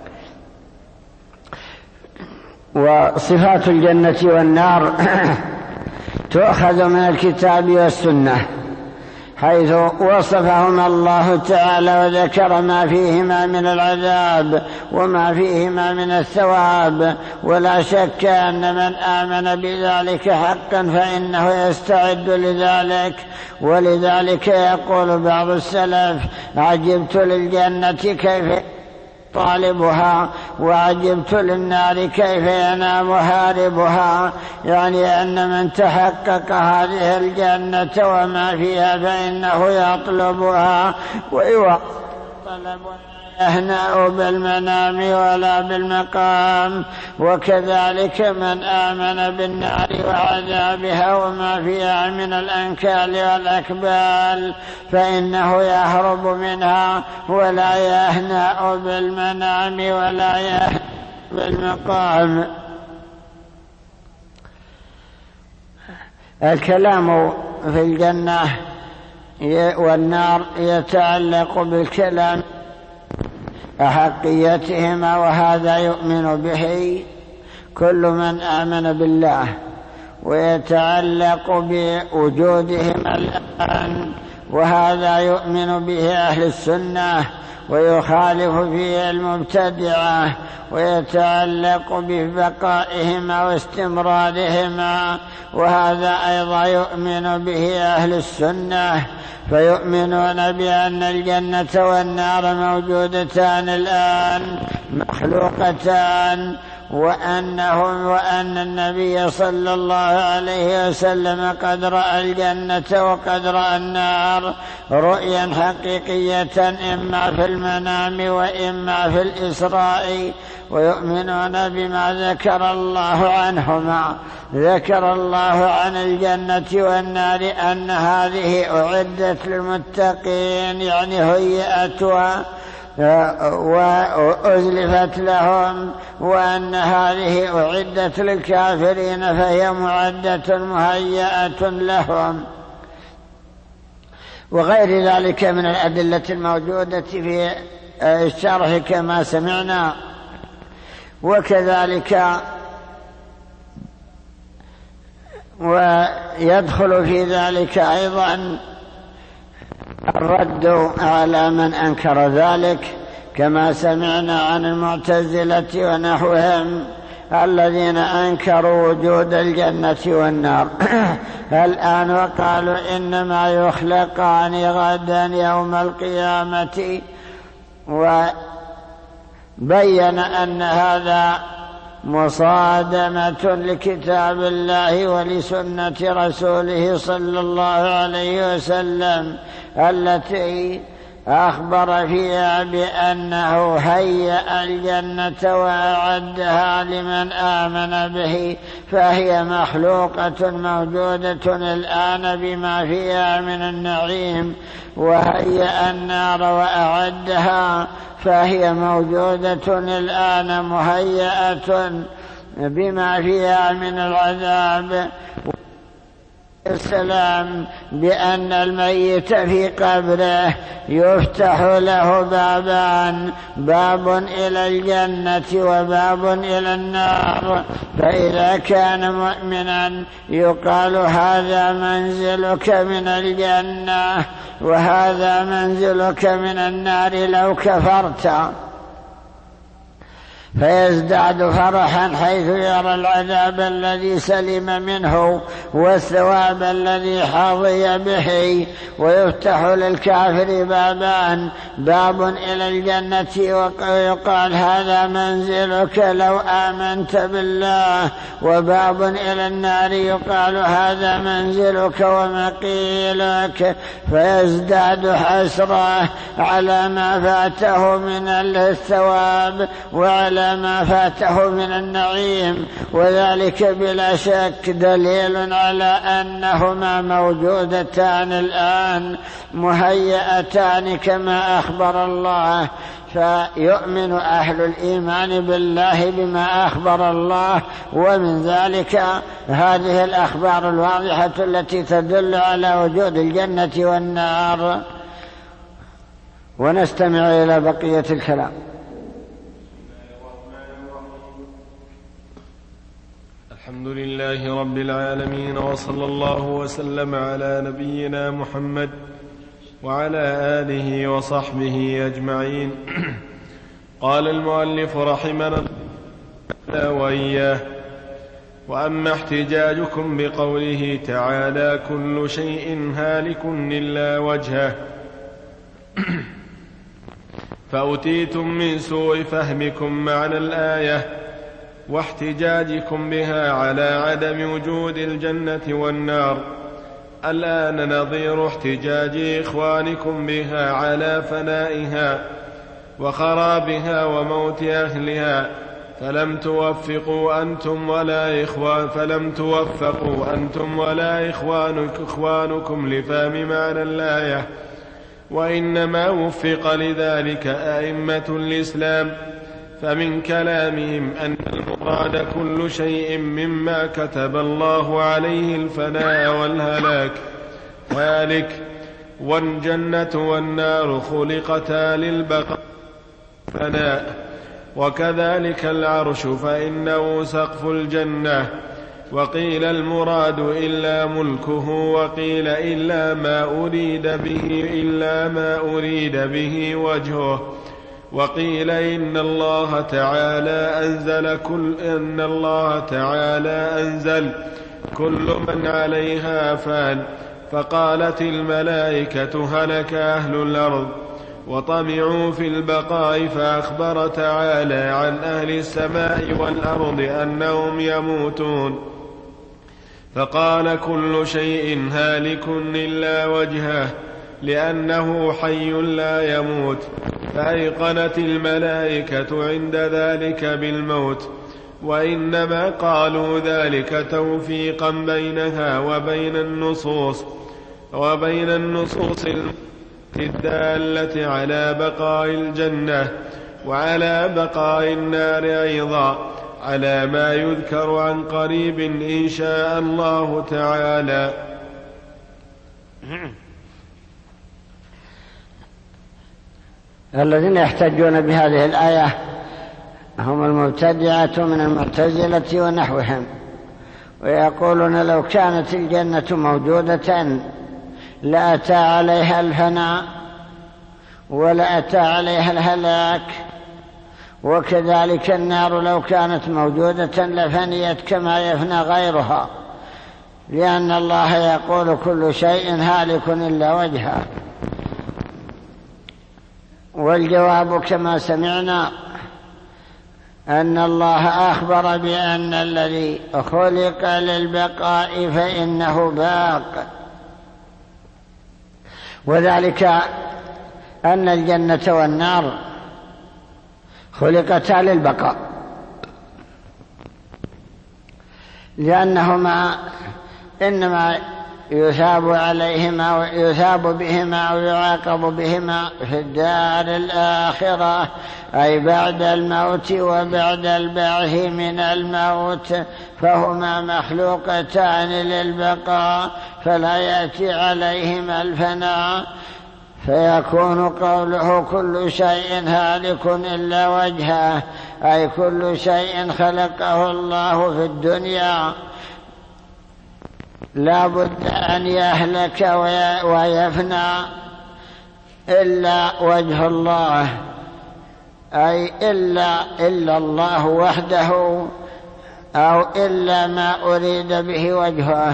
وصفات الجنة والنار تؤخذ من الكتاب والسنة، حيث وصفهما الله تعالى وذكر ما فيهما من العذاب وما فيهما من الثواب. ولا شك أن من آمن بذلك حقا فإنه يستعد لذلك. ولذلك يقول بعض السلف: عجبت للجنة كيف طالبها، وعجبت للنار كيف ينام هاربها. يعني أن من تحقق هذه الجنة وما فيها فإنه يطلبها ويواصل طلب، يهنأ بالمنام ولا بالمقام. وكذلك من آمن بالنار وعذابها وما فيها من الأنكال والأكبال فإنه يهرب منها ولا يهنأ بالمنام ولا يهنأ بالمقام. الكلام في الجنة والنار يتعلق بالكلام أحقيتهما، وهذا يؤمن به كل من آمن بالله، ويتعلق بوجودهما الآن، وهذا يؤمن به أهل السنة ويخالف فيه المبتدعة، ويتعلق ببقائهما واستمرارهما، وهذا أيضا يؤمن به أهل السنة. فيؤمنون بأن الجنة والنار موجودتان الآن مخلوقتان، وأنهم وأن النبي صلى الله عليه وسلم قد رأى الجنة وقد رأى النار رؤيا حقيقية إما في المنام وإما في الإسراء. ويؤمنون بما ذكر الله عنهما. ذكر الله عن الجنة والنار أن هذه أعدت للمتقين، يعني هيئت وأزلفت لهم، وأن هذه أعدت للكافرين فهي معدة مهيئة لهم، وغير ذلك من الأدلة الموجودة في الشرح كما سمعنا. وكذلك ويدخل في ذلك أيضا الرد على من أنكر ذلك، كما سمعنا عن المعتزلة ونحوهم الذين أنكروا وجود الجنة والنار الآن، وقالوا إنما يخلقان غدا يوم القيامة. وبين أن هذا مصادمة لكتاب الله ولسنة رسوله صلى الله عليه وسلم التي أخبر فيها بأنه هيأ الجنة وأعدها لمن آمن به، فهي مخلوقة موجودة الآن بما فيها من النعيم، وهيأ النار وأعدها فهي موجودة الآن مهيئة بما فيها من العذاب. السلام بأن الميت في قبره يفتح له بابان، باب إلى الجنة وباب إلى النار، فإذا كان مؤمنا يقال هذا منزلك من الجنة وهذا منزلك من النار لو كفرت، فيزداد فرحا حيث يرى العذاب الذي سلم منه والثواب الذي حظي به. ويفتح للكافر بابان، باب إلى الجنة ويقال هذا منزلك لو آمنت بالله، وباب إلى النار يقال هذا منزلك ومقيلك، فيزداد حسرة على ما فاته من الثواب وعلى ما فاته من النعيم. وذلك بلا شك دليل على أنهما موجودتان الآن مهيئتان كما أخبر الله. فيؤمن أهل الإيمان بالله بما أخبر الله، ومن ذلك هذه الأخبار الواضحة التي تدل على وجود الجنة والنار. ونستمع إلى بقية الكلام. الحمد لله رب العالمين، وصلى الله وسلم على نبينا محمد وعلى آله وصحبه أجمعين. قال المؤلف رحمنا الله وإياه: وأما احتجاجكم بقوله تعالى كل شيء هالك إلا وجهه فأتيتم من سوء فهمكم معنى الآية واحتجاجكم بها على عدم وجود الجنة والنار. الآن نظير احتجاج إخوانكم بها على فنائها وخرابها وموت أهلها، فلم توفقوا أنتم ولا إخوان فلم توفقوا أنتم ولا إخوانك إخوانكم لفهم معنى الآية، وإنما وفق لذلك أئمة الإسلام. فمن كلامهم أن المراد كل شيء مما كتب الله عليه الفناء والهلاك، ذلك والجنة والنار خلقتا للبقاء والفناء، وكذلك العرش فإنه سقف الجنة. وقيل المراد إلا ملكه، وقيل إلا ما أريد به إلا ما أريد به وجهه، وقيل إن الله تعالى أنزل كل إن الله تعالى أنزل كل من عليها فان، فقالت الملائكة هلك أهل الأرض، وطمعوا في البقاء، فأخبر تعالى عن أهل السماء والأرض أنهم يموتون، فقال كل شيء هالك إلا وجهه لأنه حي لا يموت، فأيقنت الملائكة عند ذلك بالموت، وإنما قالوا ذلك توفيقا بينها وبين النصوص وبين النصوص الدالة على بقاء الجنة وعلى بقاء النار أيضا، على ما يذكر عن قريب إن شاء الله تعالى. الذين يحتجون بهذه الآية هم المبتدعة من المعتزلة ونحوهم، ويقولون لو كانت الجنة موجودة لأتى عليها الفناء ولأتى عليها الهلاك، وكذلك النار لو كانت موجودة لفنيت كما يفنى غيرها، لأن الله يقول كل شيء هالك إلا وجهه. والجواب كما سمعنا أن الله أخبر بأن الذي خلق للبقاء فإنه باق، وذلك أن الجنة والنار خلقتا للبقاء، لأنهما إنما يثاب عليهما ويثاب بهما ويعاقب بهما في الدار الآخرة، أي بعد الموت وبعد البعث من الموت، فهما مخلوقتان للبقاء فلا يأتي عليهما الفناء، فيكون قوله كل شيء هالك إلا وجهه، أي كل شيء خلقه الله في الدنيا لا بد أن يهلك ويفنى إلا وجه الله، أي إلا, إلا الله وحده، أو إلا ما أريد به وجهه.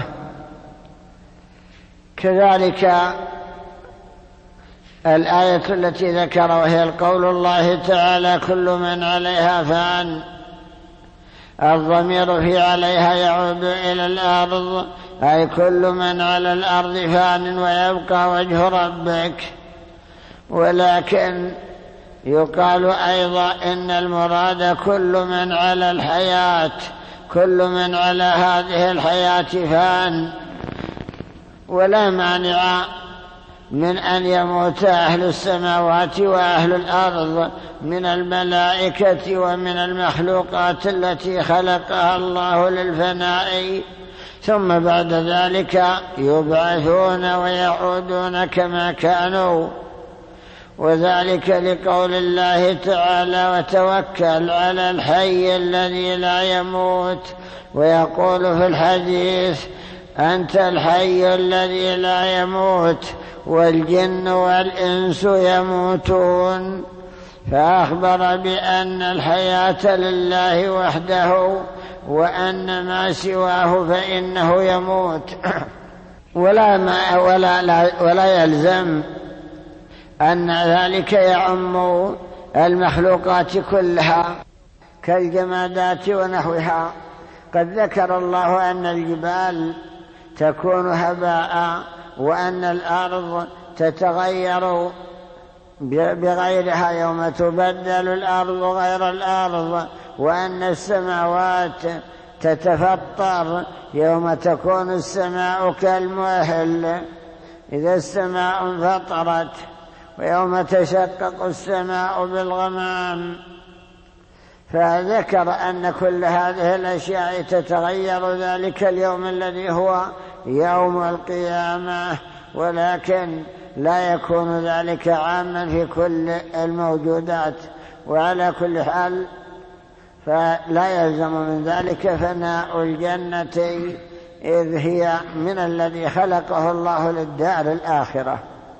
كذلك الآية التي ذكر وهي القول الله تعالى كل من عليها فان، الضمير في عليها يعود إلى الأرض، أي كل من على الأرض فان ويبقى وجه ربك. ولكن يقال أيضا إن المراد كل من على الحياة، كل من على هذه الحياة فان، ولا مانع من أن يموت أهل السماوات وأهل الأرض من الملائكة ومن المخلوقات التي خلقها الله للفناء، ثم بعد ذلك يبعثون ويعودون كما كانوا، وذلك لقول الله تعالى وتوكل على الحي الذي لا يموت، ويقول في الحديث أنت الحي الذي لا يموت والجن والإنس يموتون، فأخبر بأن الحياة لله وحده، وأن ما سواه فإنه يموت. ولا, ما ولا, لا ولا يلزم أن ذلك يعم المخلوقات كلها كالجمادات ونحوها. قد ذكر الله أن الجبال تكون هباء، وأن الأرض تتغير بغيرها يوم تبدل الأرض غير الأرض، وأن السماوات تتفطر يوم تكون السماء كالمهل إذا السماء انفطرت، ويوم تشقق السماء بالغمام. فذكر أن كل هذه الأشياء تتغير ذلك اليوم الذي هو يوم القيامة، ولكن لا يكون ذلك عاما في كل الموجودات. وعلى كل حال فلا يلزم من ذلك فناء الجنة، إذ هي من الذي خلقه الله للدار الآخرة.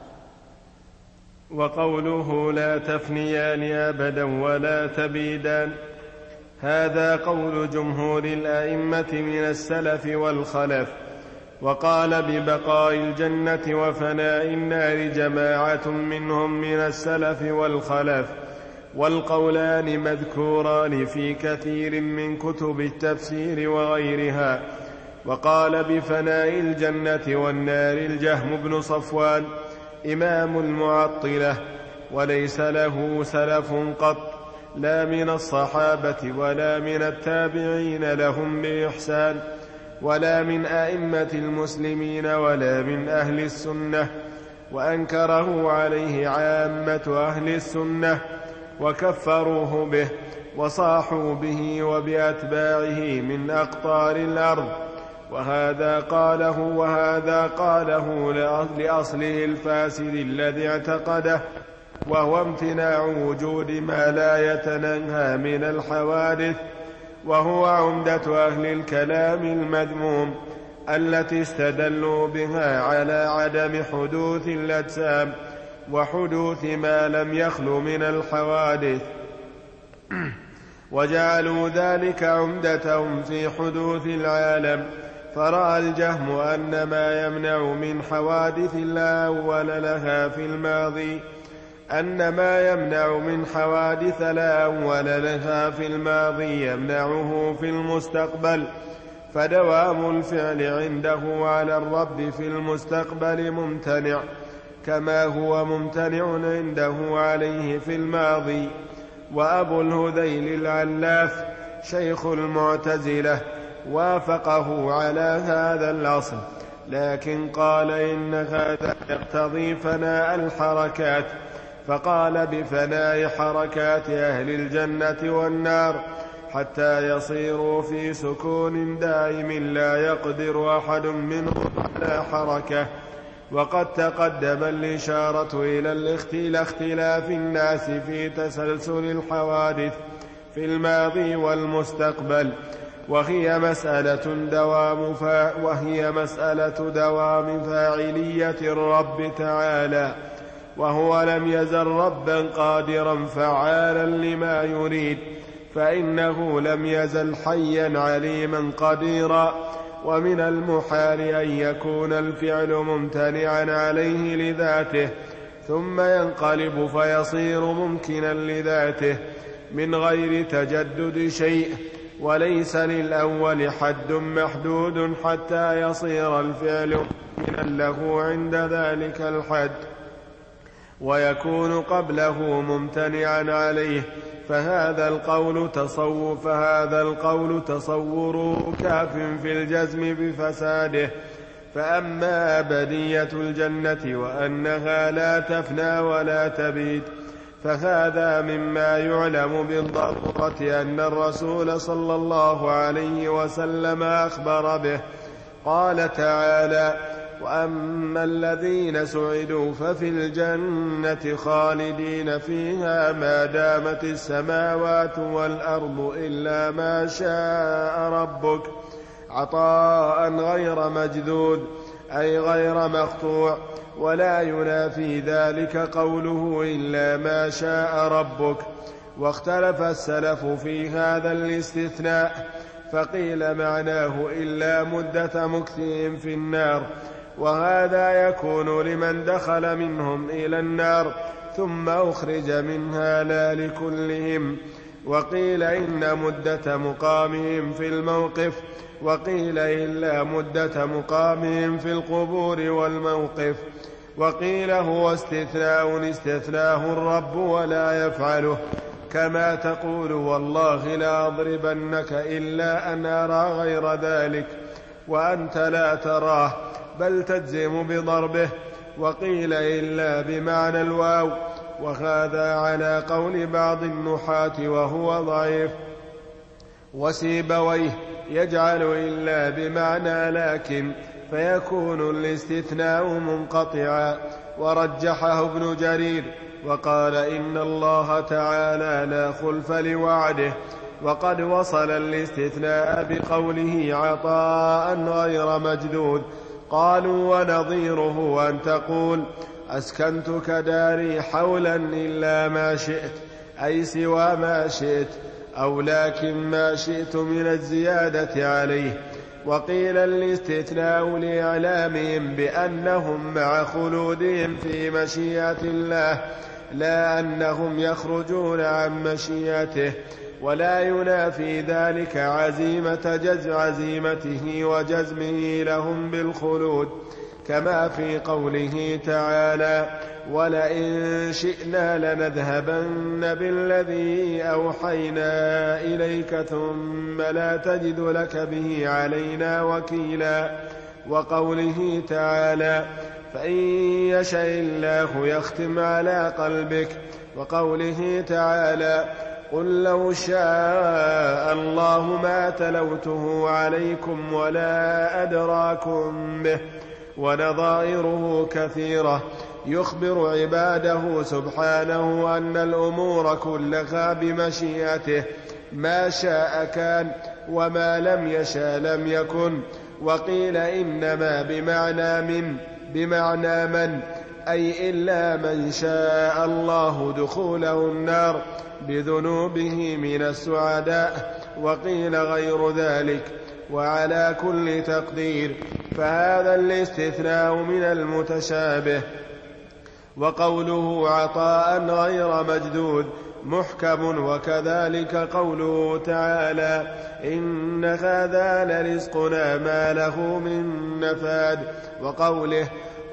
وقوله لا تفنيان أبدا ولا تبيدان، هذا قول جمهور الأئمة من السلف والخلف. وقال ببقاء الجنة وفناء النار جماعة منهم من السلف والخلف، والقولان مذكوران في كثير من كتب التفسير وغيرها. وقال بفناء الجنة والنار الجهم بن صفوان إمام المعطلة، وليس له سلف قط، لا من الصحابة ولا من التابعين لهم بإحسان، ولا من أئمة المسلمين ولا من أهل السنة، وأنكره عليه عامة أهل السنة وكفروه به وصاحوا به وبأتباعه من أقطار الأرض. وهذا قاله وهذا قاله لأصله الفاسد الذي اعتقده، وهو امتناع وجود ما لا يتناهى من الحوادث، وهو عمدة أهل الكلام المذموم التي استدلوا بها على عدم حدوث الأجسام وحدوث ما لم يخل من الحوادث، وجعلوا ذلك عمدتهم في حدوث العالم. فرأى الجهم أن ما يمنع من حوادث لا أول لها في الماضي أن ما يمنع من حوادث لا أول لها في الماضي يمنعه في المستقبل، فدوام الفعل عنده على الرب في المستقبل ممتنع، كما هو ممتنع عنده عليه في الماضي. وأبو الهذيل العلاف شيخ المعتزلة وافقه على هذا الأصل، لكن قال إن هذا يقتضي فناء الحركات، فقال بفناء حركات أهل الجنة والنار حتى يصيروا في سكون دائم لا يقدر أحد منهم على حركة. وقد تقدم الإشارة إلى اختلاف الناس في تسلسل الحوادث في الماضي والمستقبل، وهي مسألة دوام, فا وهي مسألة دوام فاعلية الرب تعالى، وهو لم يزل ربا قادرا فعالا لما يريد، فإنه لم يزل حيا عليما قديرا. ومن المحال أن يكون الفعل ممتنعا عليه لذاته ثم ينقلب فيصير ممكنا لذاته من غير تجدد شيء، وليس للأول حد محدود حتى يصير الفعل ممكنا له عند ذلك الحد ويكون قبله ممتنعا عليه، فهذا القول تصور فهذا القول تصور كاف في الجزم بفساده. فأما أبدية الجنة وأنها لا تفنى ولا تبيد فهذا مما يعلم بالضرورة أن الرسول صلى الله عليه وسلم أخبر به. قال تعالى: وأما الذين سعدوا ففي الجنة خالدين فيها ما دامت السماوات والأرض إلا ما شاء ربك عطاء غير مجدود أي غير مقطوع، ولا ينافي ذلك قوله إلا ما شاء ربك. واختلف السلف في هذا الاستثناء، فقيل معناه إلا مدة مكثهم في النار، وهذا يكون لمن دخل منهم إلى النار ثم أخرج منها لا لكلهم. وقيل إن مدة مقامهم في الموقف، وقيل إلا مدة مقامهم في القبور والموقف. وقيل هو استثناء استثناه الرب ولا يفعله، كما تقول والله لا أضربنك إلا أن أرى غير ذلك وأنت لا تراه بل تجزم بضربه. وقيل إلا بمعنى الواو، وهذا على قول بعض النحاة وهو ضعيف. وسيبويه يجعل إلا بمعنى لكن، فيكون الاستثناء منقطعا، ورجحه ابن جرير وقال إن الله تعالى لا خلف لوعده. وقد وصل الاستثناء بقوله عطاء غير مجدود. قالوا ونظيره أن تقول أسكنتك داري حولا إلا ما شئت أي سوى ما شئت، أو لكن ما شئت من الزيادة عليه. وقيل الاستثناء لإعلامهم بأنهم مع خلودهم في مشيئة الله لا أنهم يخرجون عن مشيئته، ولا ينافي ذلك عزيمة جز عزيمته وجزمه لهم بالخلود، كما في قوله تعالى ولئن شئنا لنذهبن بالذي أوحينا إليك ثم لا تجد لك به علينا وكيلا. وقوله تعالى فإن يشاء الله يختم على قلبك. وقوله تعالى قل لو شاء الله ما تلوته عليكم ولا أدراكم به. ونظائره كثيرة يخبر عباده سبحانه أن الأمور كلها بمشيئته، ما شاء كان وما لم يشاء لم يكن. وقيل إنما بمعنى من بمعنى من أي إلا من شاء الله دخوله النار بذنوبه من السعداء. وقيل غير ذلك. وعلى كل تقدير فهذا الاستثناء من المتشابه. وقوله عطاء غير مجدود محكم، وكذلك قوله تعالى إن هذا لرزقنا ما له من نفاد. وقوله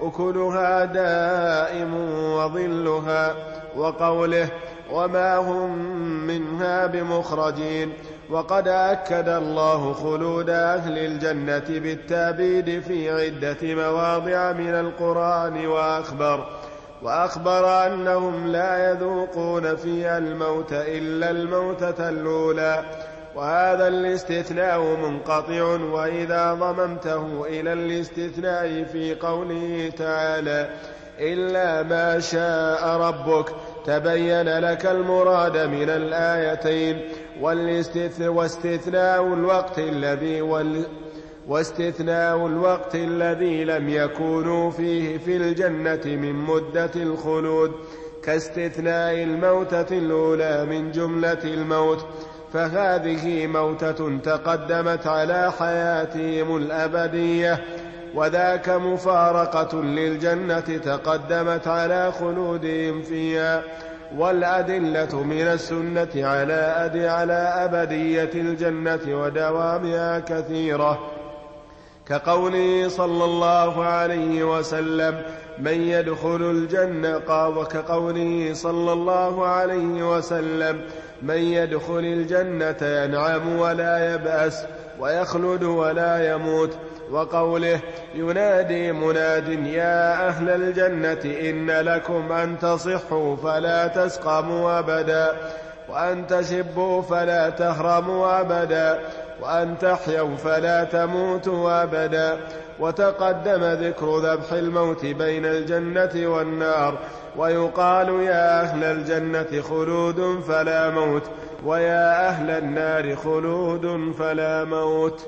أكلها دائم وظلها، وقوله وما هم منها بمخرجين. وقد أكد الله خلود أهل الجنة بالتأبيد في عدة مواضع من القرآن، وأخبر وأخبر أنهم لا يذوقون فيها الموت إلا الموتة الأولى، وهذا الاستثناء منقطع. وإذا ضممته إلى الاستثناء في قوله تعالى إلا ما شاء ربك تبين لك المراد من الآيتين. واستثناء الوقت الذي وال واستثناء الوقت الذي لم يكونوا فيه في الجنة من مدة الخلود كاستثناء الموتة الأولى من جملة الموت، فهذه موتة تقدمت على حياتهم الأبدية، وذاك مفارقة للجنة تقدمت على خلودهم فيها. والأدلة من السنة على أد على أبدية الجنة ودوامها كثيرة، كقوله صلى الله عليه وسلم من يدخل الجنة وكقوله صلى الله عليه وسلم من يدخل الجنة ينعم ولا يبأس ويخلد ولا يموت. وقوله ينادي مناد يا أهل الجنة إن لكم أن تصحوا فلا تسقموا أبدا، وأن تشبوا فلا تهرموا أبدا، وأن تحيوا فلا تموتوا أبدا. وتقدم ذكر ذبح الموت بين الجنة والنار، ويقال يا أهل الجنة خلود فلا موت، ويا أهل النار خلود فلا موت.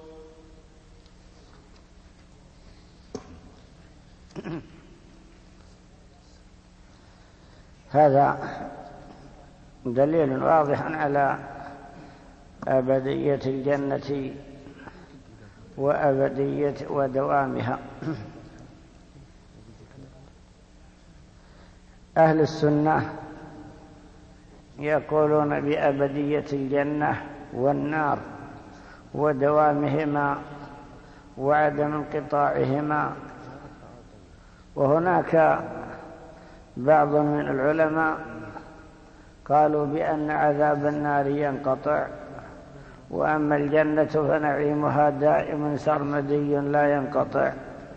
هذا دليل واضح على أبدية الجنة وأبدية ودوامها. أهل السنة يقولون بأبدية الجنة والنار ودوامهما وعدم انقطاعهما. وهناك بعض من العلماء قالوا بأن عذاب النار ينقطع، وأما الجنة فنعيمها دائم سرمدي لا ينقطع.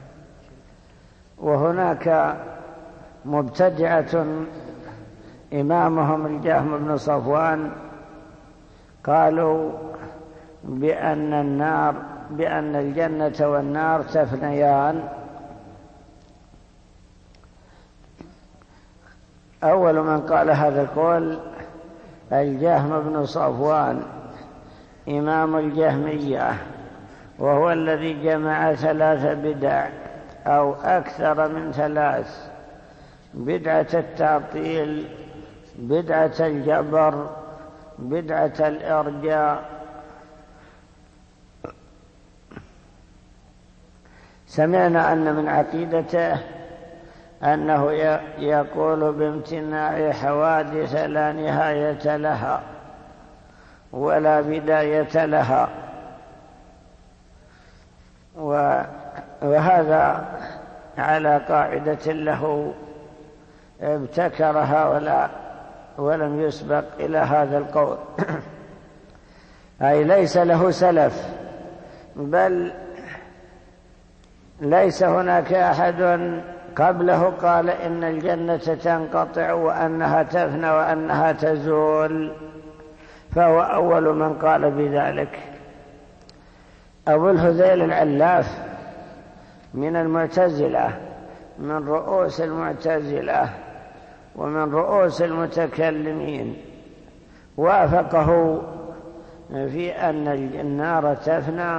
وهناك مبتدعة إمامهم الجهم بن صفوان قالوا بأن النار بأن الجنة والنار تفنيان. أول من قال هذا القول الجهم بن صفوان إمام الجهمية، وهو الذي جمع ثلاث بدع أو أكثر من ثلاث: بدعة التعطيل، بدعة الجبر، بدعة الإرجاء. سمعنا أن من عقيدته أنه يقول بامتناع حوادث لا نهاية لها ولا بداية لها، وهذا على قاعدة له ابتكرها ولا ولم يسبق إلى هذا القول. أي ليس له سلف، بل ليس هناك أحد قبله قال إن الجنة تنقطع وأنها تفنى وأنها تزول، فهو أول من قال بذلك. أبو الهذيل العلاف من المعتزلة، من رؤوس المعتزلة ومن رؤوس المتكلمين، وافقه في أن النار تفنى،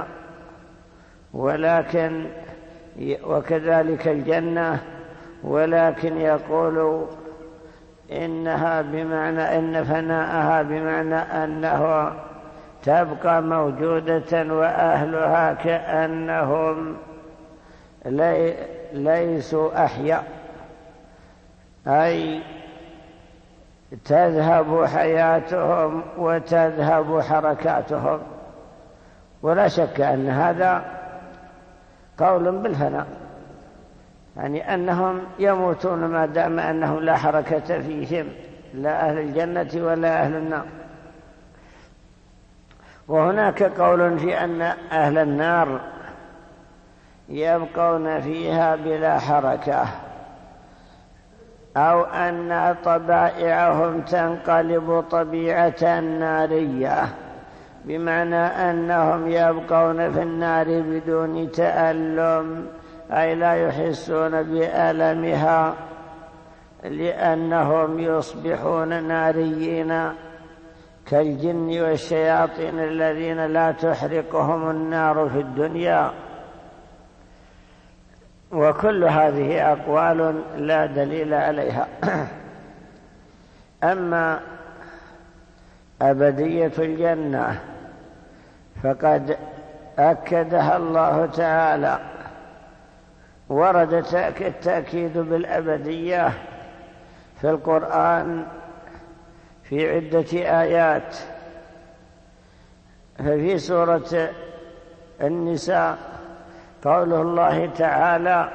ولكن وكذلك الجنة، ولكن يقول إنها بمعنى إن فناءها بمعنى أنه تبقى موجودة وأهلها كأنهم لي ليسوا أحياء، أي تذهب حياتهم وتذهب حركاتهم. ولا شك أن هذا قول بالفناء، يعني أنهم يموتون ما دام أنهم لا حركة فيهم، لا أهل الجنة ولا أهل النار. وهناك قول في أن أهل النار يبقون فيها بلا حركة، أو أن طبائعهم تنقلب طبيعة نارية، بمعنى أنهم يبقون في النار بدون تألم، أي لا يحسون بألمها، لأنهم يصبحون ناريين كالجن والشياطين الذين لا تحرقهم النار في الدنيا. وكل هذه أقوال لا دليل عليها. أما أبدية الجنة فقد أكدها الله تعالى، ورد التأكيد بالأبدية في القرآن في عدة آيات. ففي سورة النساء قوله الله تعالى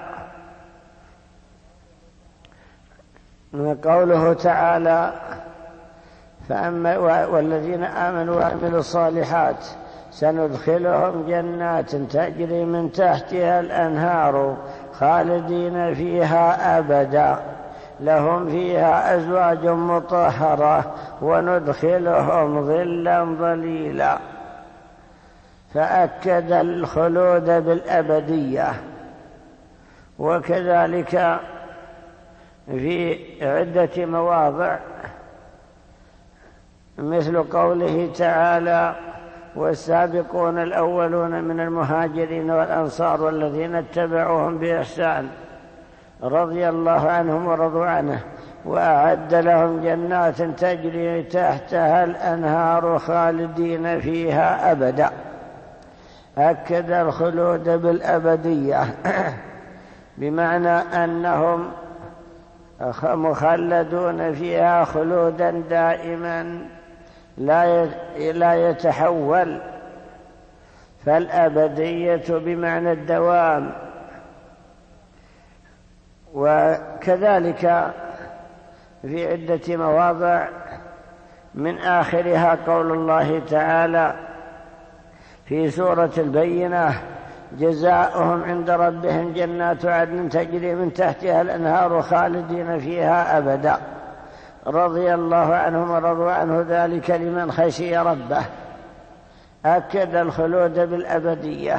قوله تعالى فأما والذين آمنوا وعملوا الصالحات سندخلهم جنات تجري من تحتها الأنهار خالدين فيها أبدا لهم فيها أزواج مطهرة وندخلهم ظلا ظليلا. فأكد الخلود بالأبدية. وكذلك في عدة مواضع مثل قوله تعالى والسابقون الأولون من المهاجرين والأنصار والذين اتبعوهم بإحسان رضي الله عنهم ورضوا عنه وأعد لهم جنات تجري تحتها الأنهار خالدين فيها أبدا. أكد الخلود بالأبدية بمعنى أنهم مخلدون فيها خلودا دائما لا يتحول. فالأبدية بمعنى الدوام. وكذلك في عدة مواضع من آخرها قول الله تعالى في سورة البينة جزاؤهم عند ربهم جنات عدن تجري من تحتها الأنهار خالدين فيها أبدا رضي الله عنهم ورضوا عنه ذلك لمن خشي ربه. أكد الخلود بالأبدية.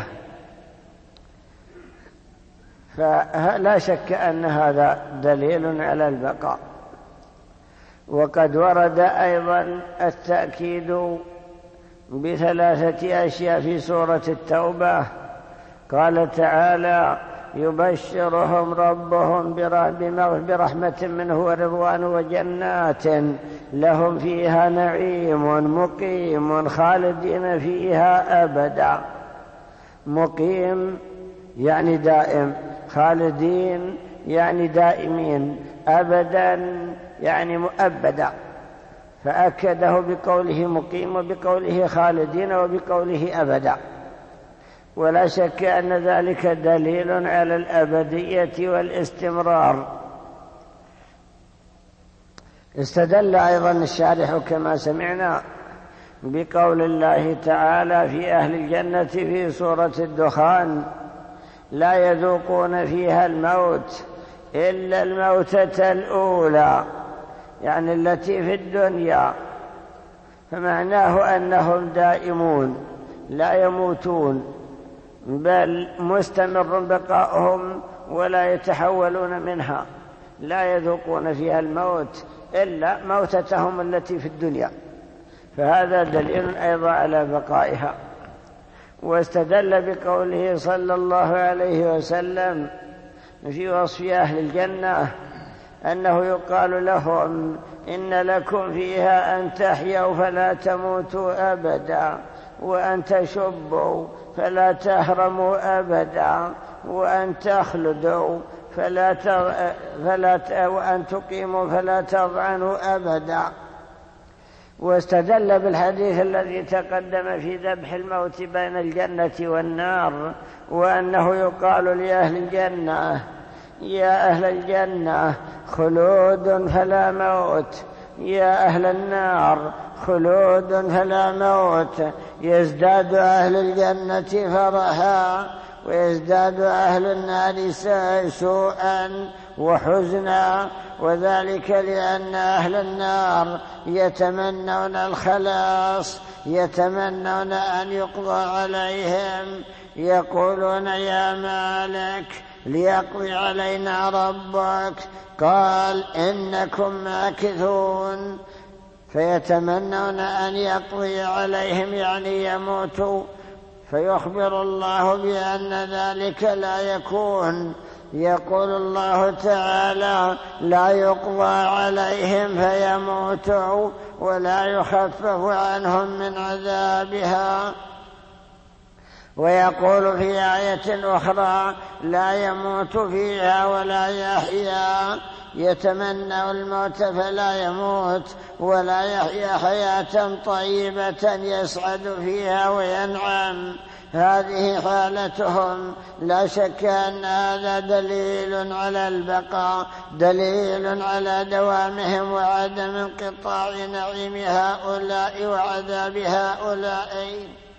فلا شك أن هذا دليل على البقاء. وقد ورد أيضا التأكيد بثلاثة أشياء في سورة التوبة. قال تعالى يبشرهم ربهم برحمة منه ورضوان وجنات لهم فيها نعيم مقيم خالدين فيها أبدا. مقيم يعني دائم، خالدين يعني دائمين، أبدا يعني مؤبدا. فأكده بقوله مقيم وبقوله خالدين وبقوله أبدا. ولا شك أن ذلك دليل على الأبدية والاستمرار. استدل أيضا الشارح كما سمعنا بقول الله تعالى في أهل الجنة في سورة الدخان لا يذوقون فيها الموت إلا الموتة الأولى، يعني التي في الدنيا. فمعناه أنهم دائمون لا يموتون، بل مستمر بقاؤهم ولا يتحولون منها، لا يذوقون فيها الموت إلا موتتهم التي في الدنيا. فهذا دليل أيضا على بقائها. واستدل بقوله صلى الله عليه وسلم في وصف أهل الجنة أنه يقال لهم إن لكم فيها أن تحيوا فلا تموتوا أبدا، وأن تشبوا فلا تهرموا أبدا، وأن تخلدوا فلا تغ... فلا ت... وأن تقيموا فلا تضعنوا أبدا. واستدل بالحديث الذي تقدم في ذبح الموت بين الجنة والنار، وأنه يقال لأهل الجنة يا أهل الجنة خلود فلا موت، يا أهل النار خلود فلا موت. يزداد أهل الجنة فرحا ويزداد أهل النار سوءا وحزنا، وذلك لأن أهل النار يتمنون الخلاص، يتمنون أن يقضى عليهم، يقولون يا مالك ليقضي علينا ربك، قال إنكم ماكثون، فيتمنون أن يقضي عليهم يعني يموتوا، فيخبر الله بأن ذلك لا يكون. يقول الله تعالى لا يقضى عليهم فيموتوا ولا يخفف عنهم من عذابها. ويقول في آية أخرى لا يموت فيها ولا يحيا، يتمنى الموت فلا يموت ولا يحيا حياة طيبة يسعد فيها وينعم. هذه حالتهم، لا شك أن هذا دليل على البقاء، دليل على دوامهم وعدم انقطاع نعيم هؤلاء وعذاب هؤلاء.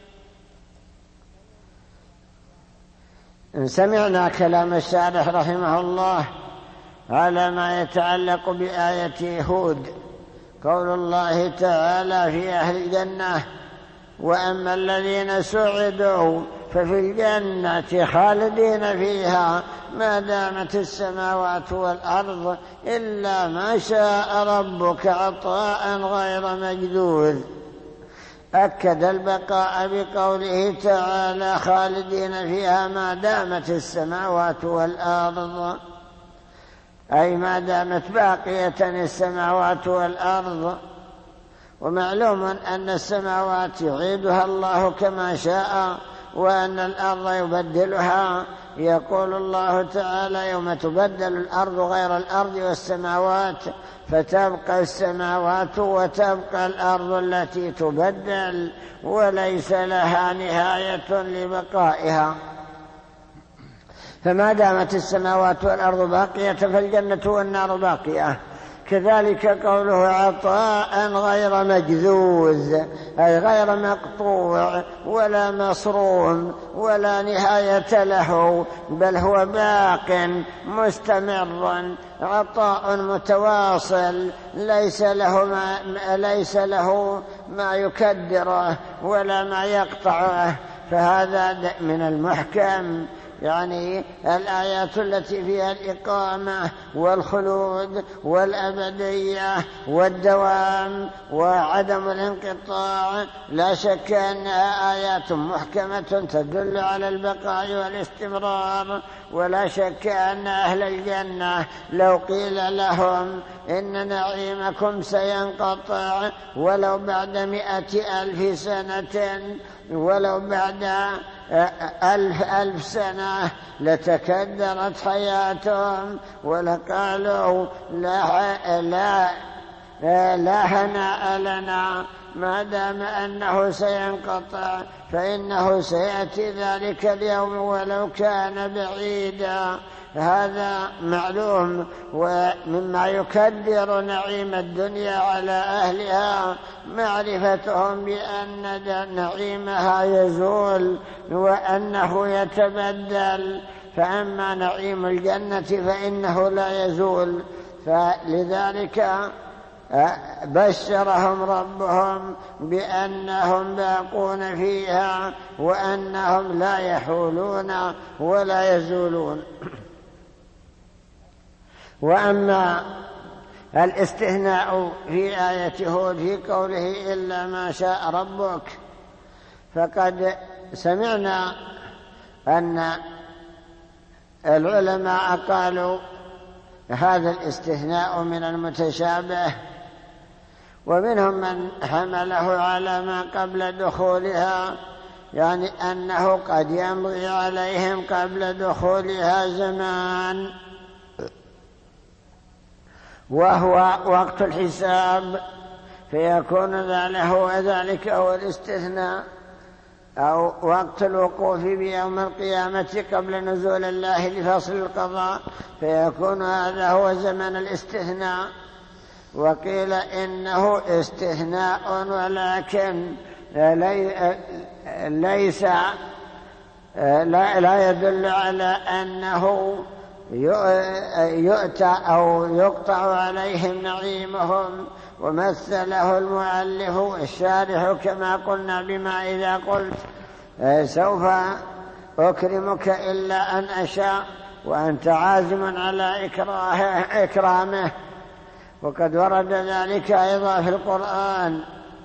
سمعنا كلام الشارح رحمه الله على ما يتعلق بآية هود، قول الله تعالى في أهل الجنة وأما الذين سعدوا ففي الجنة خالدين فيها ما دامت السماوات والأرض إلا ما شاء ربك عطاء غير مجدود. أكد البقاء بقوله تعالى خالدين فيها ما دامت السماوات والأرض، أي ما دامت باقية السماوات والأرض. ومعلوم أن السماوات يعيدها الله كما شاء وأن الأرض يبدلها. يقول الله تعالى يوم تبدل الأرض غير الأرض والسماوات، فتبقى السماوات وتبقى الأرض التي تبدل وليس لها نهاية لبقائها. فما دامت السماوات والأرض باقية فالجنة والنار باقية. كذلك قوله عطاء غير مجذوذ، أي غير مقطوع ولا مصروم ولا نهاية له، بل هو باق مستمر، عطاء متواصل ليس له ما, ليس له ما يكدره ولا ما يقطعه. فهذا من المحكم، يعني الآيات التي فيها الإقامة والخلود والأبدية والدوام وعدم الانقطاع لا شك أنها آيات محكمة تدل على البقاء والاستمرار. ولا شك أن أهل الجنة لو قيل لهم إن نعيمكم سينقطع ولو بعد مئة ألف سنة ولو بعد ألف ألف سنة لتكدرت حياتهم ولقالوا لا, لا, لا هناء لنا ما دام أنه سينقطع، فإنه سيأتي ذلك اليوم ولو كان بعيدا. هذا معلوم. ومما يكدر نعيم الدنيا على أهلها معرفتهم بأن نعيمها يزول وأنه يتبدل، فأما نعيم الجنة فإنه لا يزول. فلذلك بشرهم ربهم بأنهم باقون فيها وأنهم لا يحولون ولا يزولون. وأما الاستثناء في آية هود في قوله إلا ما شاء ربك، فقد سمعنا أن العلماء قالوا هذا الاستثناء من المتشابه، ومنهم من حمله على ما قبل دخولها، يعني أنه قد يمضي عليهم قبل دخولها زمان وهو وقت الحساب، فيكون ذلك هو الاستثناء. أو وقت الوقوف بيوم القيامة قبل نزول الله لفصل القضاء، فيكون هذا هو زمن الاستثناء. وقيل إنه استثناء ولكن ليس لا, لا يدل على أنه يؤتى أو يقطع عليهم نعيمهم. ومثله المؤلف الشارح كما قلنا بما إذا قلت سوف أكرمك إلا أن أشاء وأنت عازم على إكرامه. وقد ورد ذلك أيضا في القرآن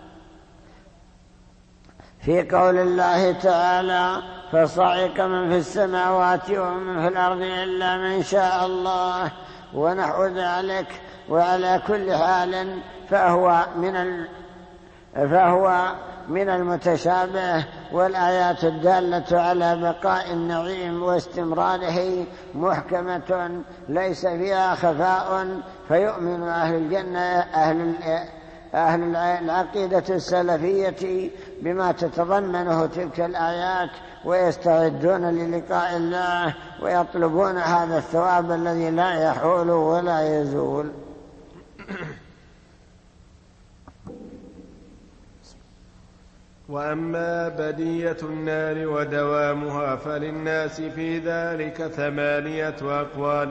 في قول الله تعالى: فصعق من في السماوات ومن في الأرض إلا من شاء الله، ونحو ذلك. وعلى كل حال فهو من ال... فهو من المتشابه، والآيات الدالة على بقاء النعيم واستمراره محكمة ليس فيها خفاء، فيؤمن أهل الجنة أهل أهل العقيدة السلفية بما تتضمنه تلك الآيات، ويستعدون للقاء الله ويطلبون هذا الثواب الذي لا يحول ولا يزول. وأما بدية النار ودوامها فللناس في ذلك ثمانية أقوال.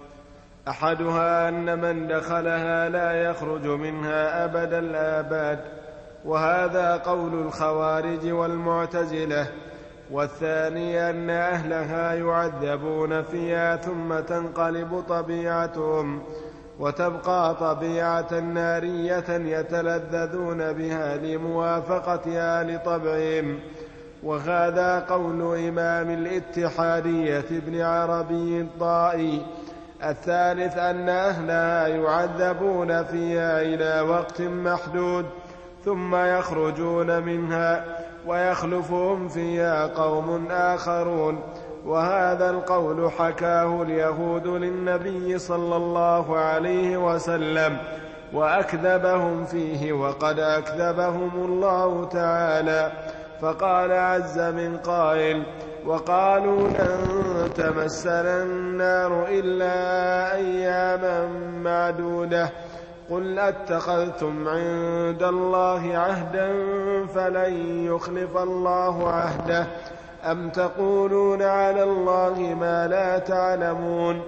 أحدها أن من دخلها لا يخرج منها أبد الآباد، وهذا قول الخوارج والمعتزلة. والثاني أن أهلها يعذبون فيها ثم تنقلب طبيعتهم وتبقى طبيعة نارية يتلذذون بها لموافقتها لطبعهم، وهذا قول إمام الاتحادية ابن عربي الطائي. الثالث أن أهلها يعذبون فيها إلى وقت محدود ثم يخرجون منها ويخلفهم فيها قوم آخرون، وهذا القول حكاه اليهود للنبي صلى الله عليه وسلم وأكذبهم فيه، وقد أكذبهم الله تعالى. فقال عز من قائل: وقالوا لن تمسنا النار إلا أياما معدودة، قل أتخذتم عند الله عهدا فلن يخلف الله عهده، أم تقولون على الله ما لا تعلمون.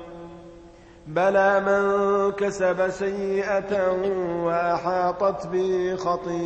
بلى من كسب سيئة وأحاطت به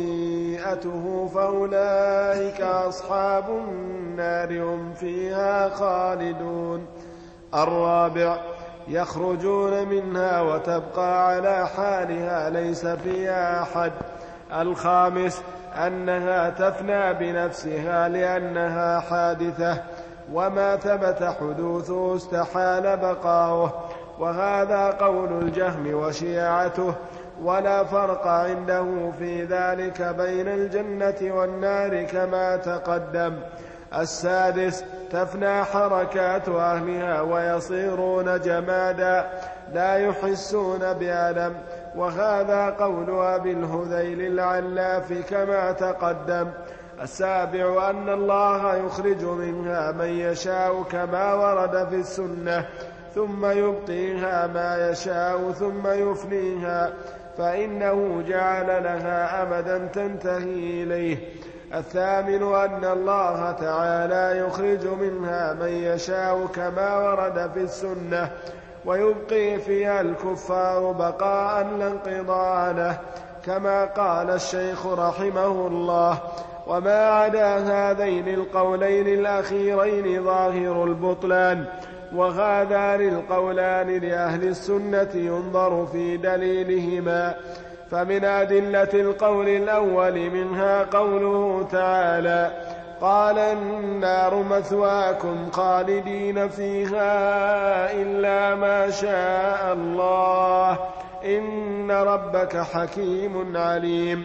خطيئته فأولئك أصحاب النار هم فيها خالدون. الرابع: يخرجون منها وتبقى على حالها ليس فيها أحد. الخامس: أنها تفنى بنفسها لأنها حادثة، وما ثبت حدوثه استحال بقاؤه، وهذا قول الجهم وشيعته، ولا فرق عنده في ذلك بين الجنة والنار كما تقدم. السادس: تفنى حركات أهلها ويصيرون جمادا لا يحسون بألم، وهذا قول أبي الهذيل العلاف كما تقدم. السابع: أن الله يخرج منها من يشاء كما ورد في السنة، ثم يبقيها ما يشاء ثم يفنيها، فإنه جعل لها أمدا تنتهي إليه. الثامن: أن الله تعالى يخرج منها من يشاء كما ورد في السنة، ويبقي فيها الكفار بقاء لا انقضاء له، كما قال الشيخ رحمه الله. وما عدا هذين القولين الأخيرين ظاهر البطلان، وهذان القولان لأهل السنة ينظر في دليلهما. فمن أدلة القول الأول منها قوله تعالى: قال النار مثواكم خالدين فيها إلا ما شاء الله إن ربك حكيم عليم.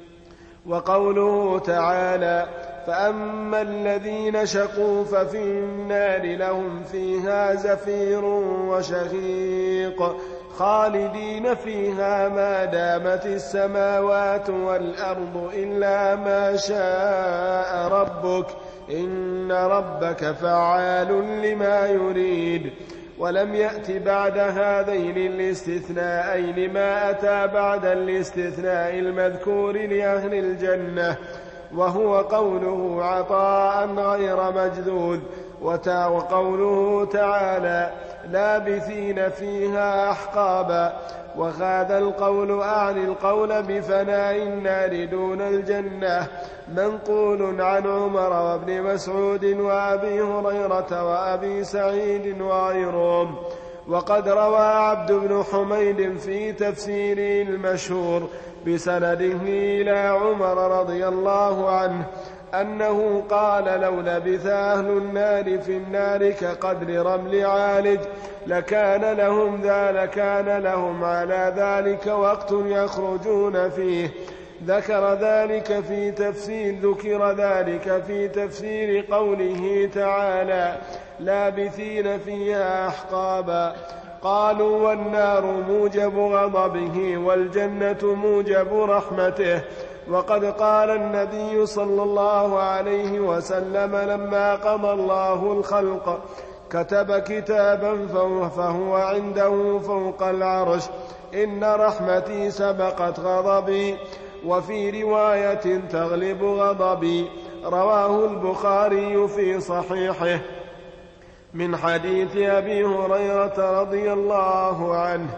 وقوله تعالى: فأما الذين شقوا ففي النار لهم فيها زفير وشهيق خالدين فيها ما دامت السماوات والأرض إلا ما شاء ربك إن ربك فعال لما يريد. ولم يأت بعد هذين الاستثناءين ما أتى بعد الاستثناء المذكور لأهل الجنة، وهو قوله عطاء غير مجذوذ، وقوله تعالى لابثين فيها أحقابا. وهذا القول أعني القول بفناء النار دون الجنة منقول عن عمر وابن مسعود وأبي هريرة وأبي سعيد وغيرهم. وقد روى عبد بن حميد في تفسيره المشهور بسنده إلى عمر رضي الله عنه أنه قال لو لبث أهل النار في النار كقدر رمل عالج لكان لهم ذا لكان لهم على ذلك وقت يخرجون فيه. ذكر ذلك في تفسير ذكر ذلك في تفسير قوله تعالى لابثين فيها أحقابا. قالوا والنار موجب غضبه والجنة موجب رحمته. وقد قال النبي صلى الله عليه وسلم لما قضى الله الخلق كتب كتابا فهو عنده فوق العرش إن رحمتي سبقت غضبي، وفي رواية تغلب غضبي. رواه البخاري في صحيحه من حديث أبي هريرة رضي الله عنه.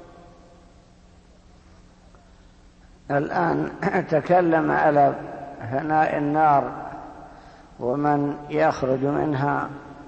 الآن تكلم على فناء النار ومن يخرج منها،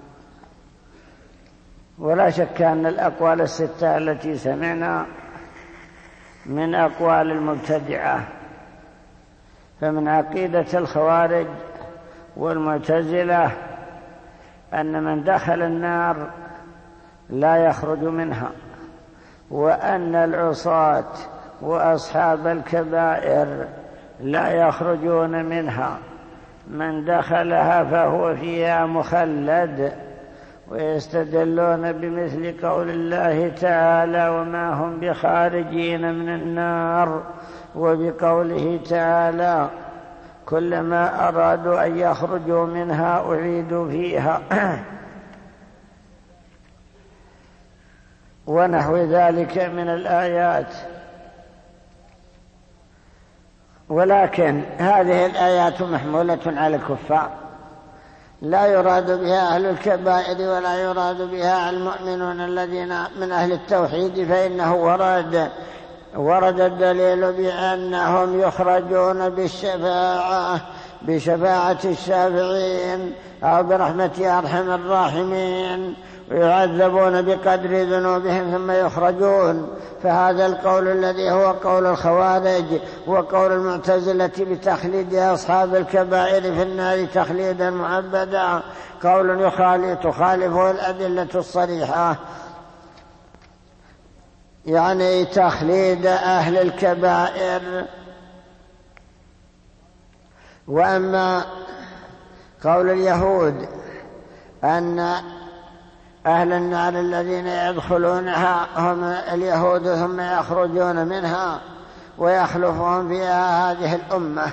ولا شك أن الأقوال الستة التي سمعنا من أقوال المبتدعة. فمن عقيدة الخوارج والمعتزلة أن من دخل النار لا يخرج منها، وأن العصاة وأصحاب الكبائر لا يخرجون منها، من دخلها فهو فيها مخلد. ويستدلون بمثل قول الله تعالى وما هم بخارجين من النار، وبقوله تعالى كلما أرادوا أن يخرجوا منها أعيدوا فيها ونحو ذلك من الآيات. ولكن هذه الآيات محمولة على الكفار، لا يراد بها أهل الكبائر ولا يراد بها المؤمنون الذين من أهل التوحيد، فإنه ورد ورد الدليل بأنهم يخرجون بالشفاعة بشفاعة الشافعين أو برحمة أرحم الراحمين، ويعذبون بقدر ذنوبهم ثم يخرجون. فهذا القول الذي هو قول الخوارج وقول المعتزلة بتخليد أصحاب الكبائر في النار تخليدا مؤبدا قول يخالف تخالفه الأدلة الصريحة، يعني تخليد أهل الكبائر. وأما قول اليهود أن أهل النار الذين يدخلونها هم اليهود ثم يخرجون منها ويخلفهم فيها هذه الأمة،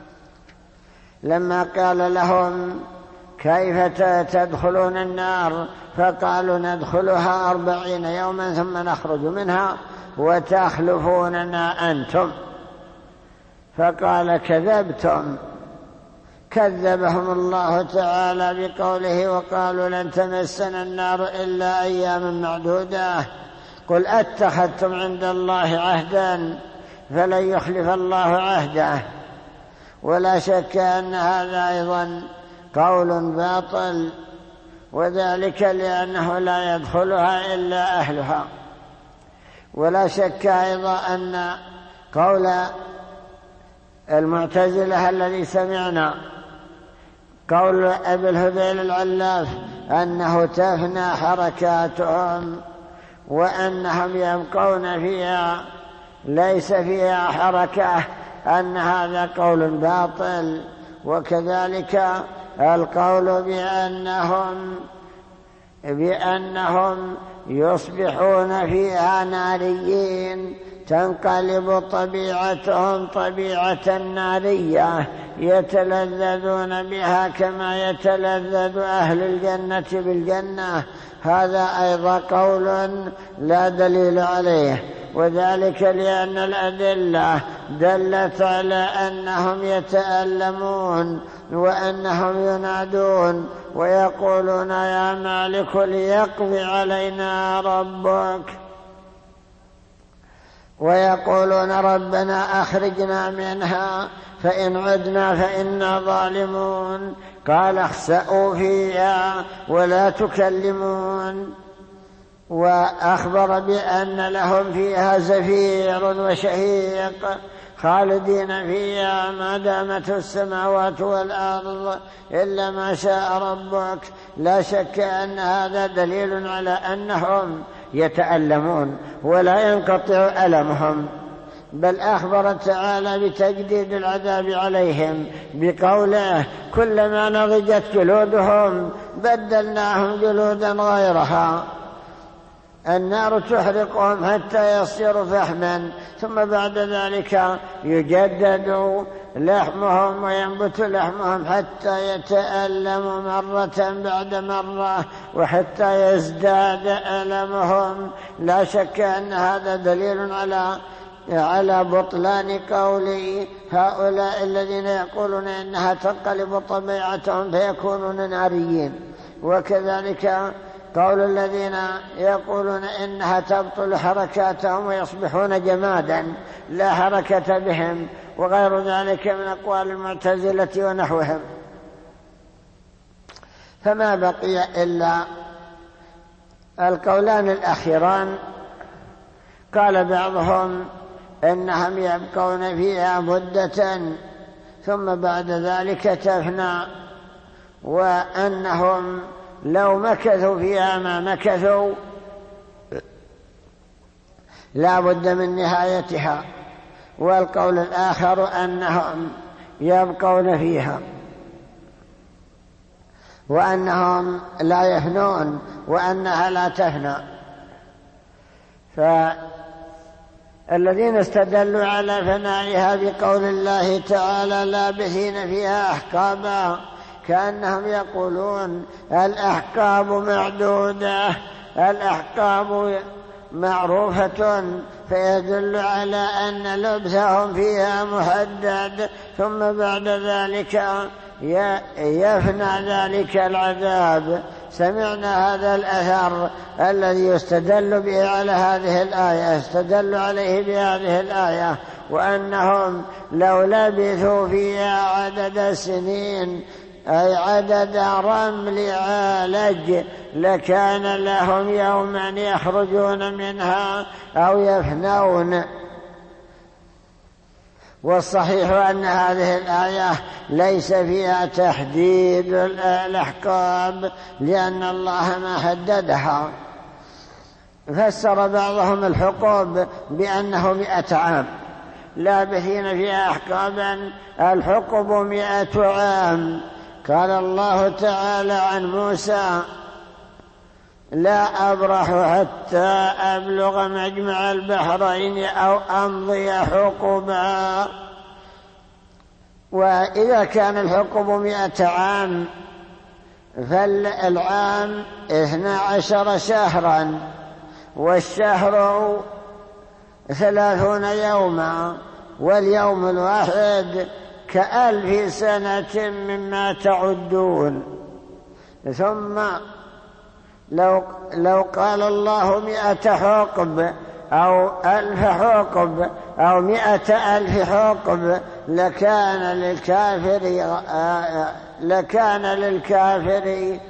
لما قال لهم كيف تدخلون النار فقالوا ندخلها أربعين يوما ثم نخرج منها وتخلفوننا أنتم، فقال كذبتم. كذبهم الله تعالى بقوله وقالوا لن تمسنا النار إلا أياما معدودة. قل أتخذتم عند الله عهدا فلن يخلف الله عهده. ولا شك أن هذا أيضا قول باطل، وذلك لأنه لا يدخلها إلا أهلها. ولا شك أيضا أن قول المعتزلة الذي سمعنا قول أبي الهذيل العلاف أنه تفنى حركاتهم وأنهم يبقون فيها ليس فيها حركة، أن هذا قول باطل. وكذلك القول بأنهم بأنهم يصبحون فيها ناريين، تنقلب طبيعتهم طبيعة نارية يتلذذون بها كما يتلذذ أهل الجنة بالجنة. هذا أيضا قول لا دليل عليه، وذلك لأن الأدلة دلت على أنهم يتألمون وأنهم ينادون ويقولون يا مالك ليقضي علينا ربك، ويقولون ربنا أخرجنا منها فإن عدنا فإنا ظالمون. قال اخسأوا فيها ولا تكلمون، وأخبر بأن لهم فيها زفير وشهيق خالدين فيها ما دامت السماوات والأرض إلا ما شاء ربك. لا شك أن هذا دليل على أنهم يتألمون ولا ينقطع ألمهم، بل أخبر تعالى بتجديد العذاب عليهم بقوله كلما نضجت جلودهم بدلناهم جلودا غيرها. النار تحرقهم حتى يصيروا فحما، ثم بعد ذلك يجدد لحمهم وينبت لحمهم حتى يتألموا مرة بعد مرة وحتى يزداد ألمهم. لا شك أن هذا دليل على على بطلان قول هؤلاء الذين يقولون إنها تنقلب طبيعتهم فيكونون ناريين، وكذلك قول الذين يقولون إنها تبطل حركاتهم ويصبحون جمادا لا حركة بهم، وغير ذلك من أقوال المعتزلة ونحوهم. فما بقي إلا القولان الأخيران. قال بعضهم إنهم يبقون فيها مدة ثم بعد ذلك تفنى، وأنهم لو مكثوا فيها ما مكثوا لا بد من نهايتها. والقول الآخر أنهم يبقون فيها وأنهم لا يفنون وأنها لا تفنى. فالذين استدلوا على فنائها بقول الله تعالى لابثين فيها أحقابا كأنهم يقولون الأحقاب معدودة، الأحقاب معروفة، فيدل على أن لبثهم فيها محدد، ثم بعد ذلك يفنى ذلك العذاب. سمعنا هذا الأثر الذي يستدل به على هذه الآية، يستدل عليه بهذه الآية، وأنهم لو لبثوا فيها عدد السنين أي عدد رمل عالج لكان لهم يوما يخرجون منها أو يفنون. والصحيح أن هذه الآية ليس فيها تحديد الأحقاب لأن الله ما حددها. فسر بعضهم الحقوب بأنه مئة عام، لابثين فيها أحقابا، الحقب مئة عام. قال الله تعالى عن موسى لا أبرح حتى أبلغ مجمع البحرين أو أمضي حقبا. وإذا كان الحقب مئة عام فالعام اثنا عشر شهرا، والشهر ثلاثون يوما، واليوم الواحد كألف سنة مما تعدون. ثم لو, لو قال الله مئة حقب أو ألف حقب أو مئة ألف حقب لكان للكافر لكان للكافر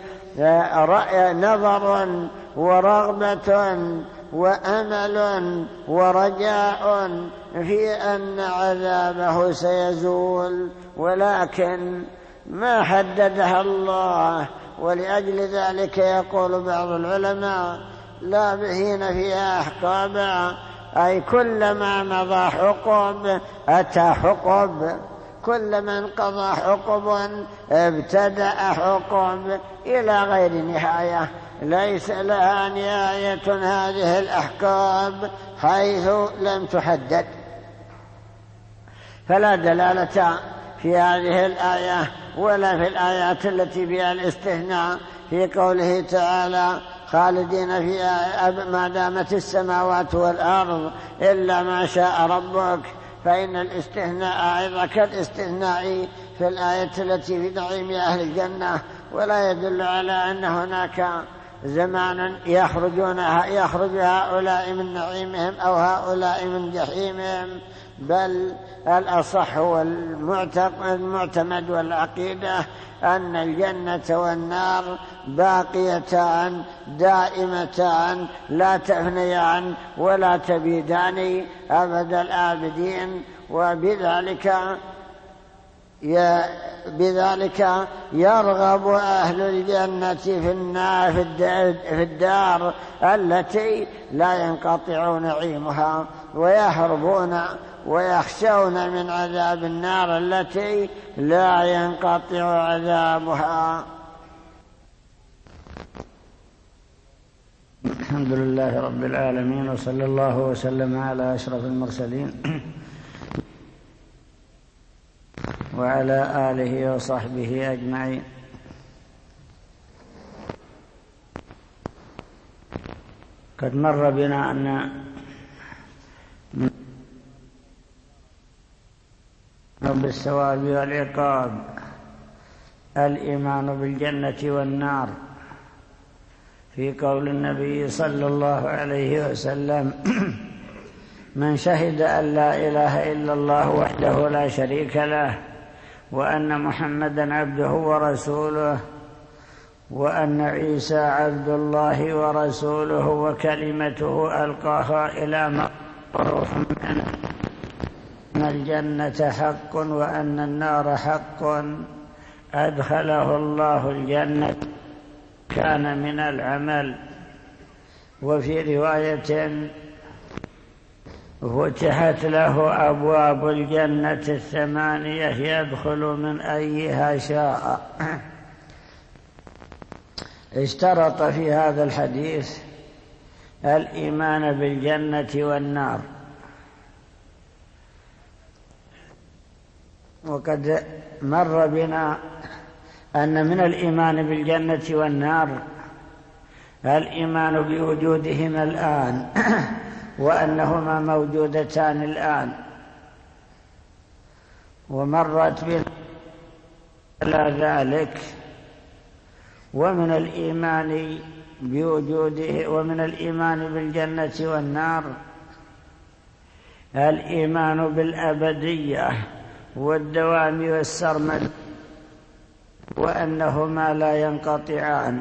نظر ورغبة وأمل ورجاء في أن عذابه سيزول، ولكن ما حددها الله. ولأجل ذلك يقول بعض العلماء لابثين فيها أحقابا، أي كلما مضى حقب أتى حقب، كلما انقضى حقب ابتدأ حقب إلى غير نهاية. ليس لها نهاية هذه الأحكام حيث لم تحدد، فلا دلالة في هذه الآية ولا في الآيات التي فيها الاستثناء في قوله تعالى خالدين فيها ما دامت السماوات والأرض إلا ما شاء ربك، فإن الاستثناء أيضا كالاستثناء في الآية التي في نعيم أهل الجنة، ولا يدل على أن هناك زمانا يخرجون يخرج هؤلاء من نعيمهم أو هؤلاء من جحيمهم، بل الأصح والمعتمد والعقيدة أن الجنة والنار باقيتان دائمتان لا تفنيان ولا تبيدان أبد الآبدين، وبذلك بذلك يرغب أهل الجنة في النار في الدار التي لا ينقطع نعيمها، ويهربون ويخشون من عذاب النار التي لا ينقطع عذابها. الحمد لله رب العالمين، وصلى الله وسلم على أشرف المرسلين وعلى آله وصحبه أجمعين. قد مر بنا أن بالثواب والعقاب الإيمان بالجنة والنار، في قول النبي صلى الله عليه وسلم من شهد أن لا إله إلا الله وحده لا شريك له وأن محمدا عبده ورسوله وأن عيسى عبد الله ورسوله وكلمته ألقاها إلى مروح أن الجنة حق وأن النار حق أدخله الله الجنة كان من العمل. وفي رواية فتحت له أبواب الجنة الثمانية يدخل من أيها شاء. اشترط في هذا الحديث الإيمان بالجنة والنار، وقد مر بنا أن من الإيمان بالجنة والنار الإيمان بوجودهما الآن وأنهما موجودتان الآن، ومرت بنا على ذلك. ومن الإيمان بوجوده ومن الإيمان بالجنة والنار الإيمان بالأبدية والدوام والسرمد، وأنهما لا ينقطعان.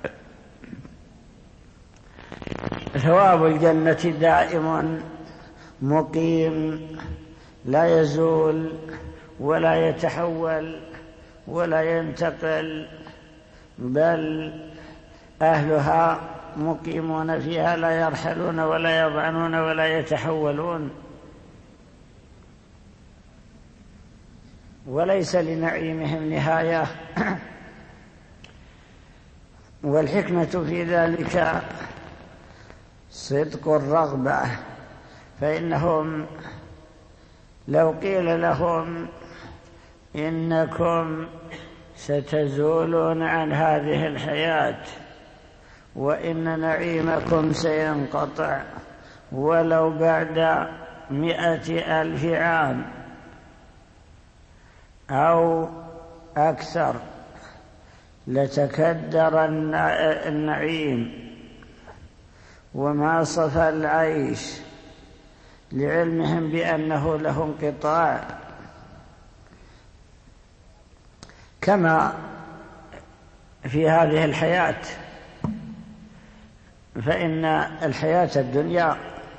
ثواب الجنة دائم مقيم لا يزول ولا يتحول ولا ينتقل، بل أهلها مقيمون فيها لا يرحلون ولا يضعنون ولا يتحولون، وليس لنعيمهم نهاية. والحكمة في ذلك صدق الرغبة، فإنهم لو قيل لهم إنكم ستزولون عن هذه الحياة وإن نعيمكم سينقطع ولو بعد مئة ألف عام أو أكثر، لتكدر النعيم وما صفى العيش، لعلمهم بأنه له انقطاع. كما في هذه الحياة، فإن الحياة الدنيا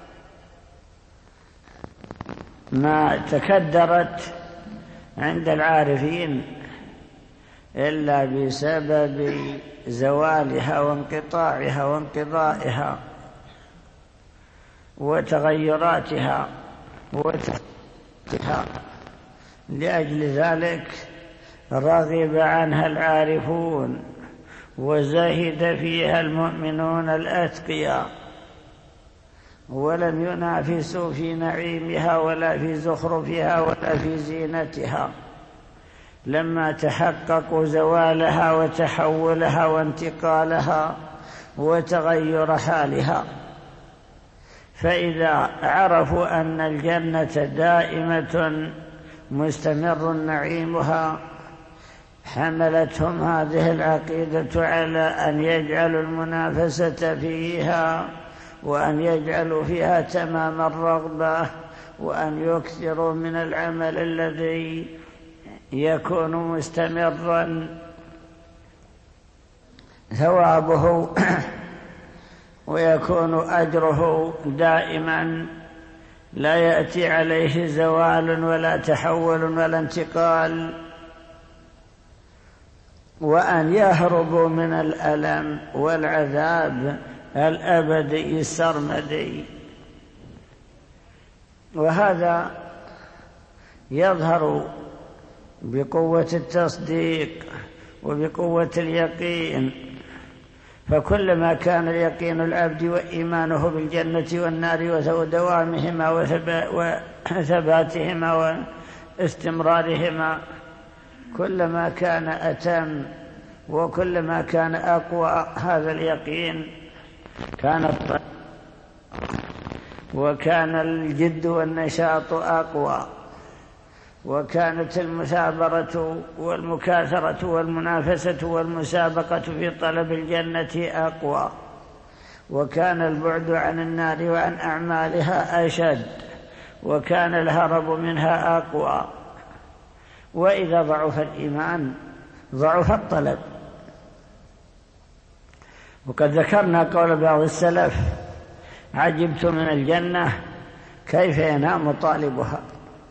ما تكدرت عند العارفين إلا بسبب زوالها وانقطاعها وانقضائها وتغيراتها وتحديثها. لأجل ذلك رغب عنها العارفون وزهد فيها المؤمنون الأتقياء، ولم ينافسوا في نعيمها ولا في زخرفها ولا في زينتها، لما تحققوا زوالها وتحولها وانتقالها وتغير حالها. فإذا عرفوا أن الجنة دائمة مستمر نعيمها، حملتهم هذه العقيدة على أن يجعلوا المنافسة فيها، وأن يجعلوا فيها تمام الرغبة، وأن يكثروا من العمل الذي يكون مستمرا ثوابه ويكون أجره دائما، لا يأتي عليه زوال ولا تحول ولا انتقال، وأن يهربوا من الألم والعذاب الأبدي السرمدي. وهذا يظهر بقوة التصديق وبقوة اليقين، فكلما كان اليقين العبد وإيمانه بالجنة والنار ودوامهما وثباتهما واستمرارهما، كلما كان أتم وكلما كان أقوى هذا اليقين، كان الطلب وكان الجد والنشاط أقوى، وكانت المثابرة والمكاثرة والمنافسة والمسابقة في طلب الجنة أقوى، وكان البعد عن النار وعن أعمالها أشد، وكان الهرب منها أقوى. وإذا ضعف الإيمان ضعف الطلب. وقد ذكرنا قول بعض السلف: عجبت من الجنة كيف ينام طالبها،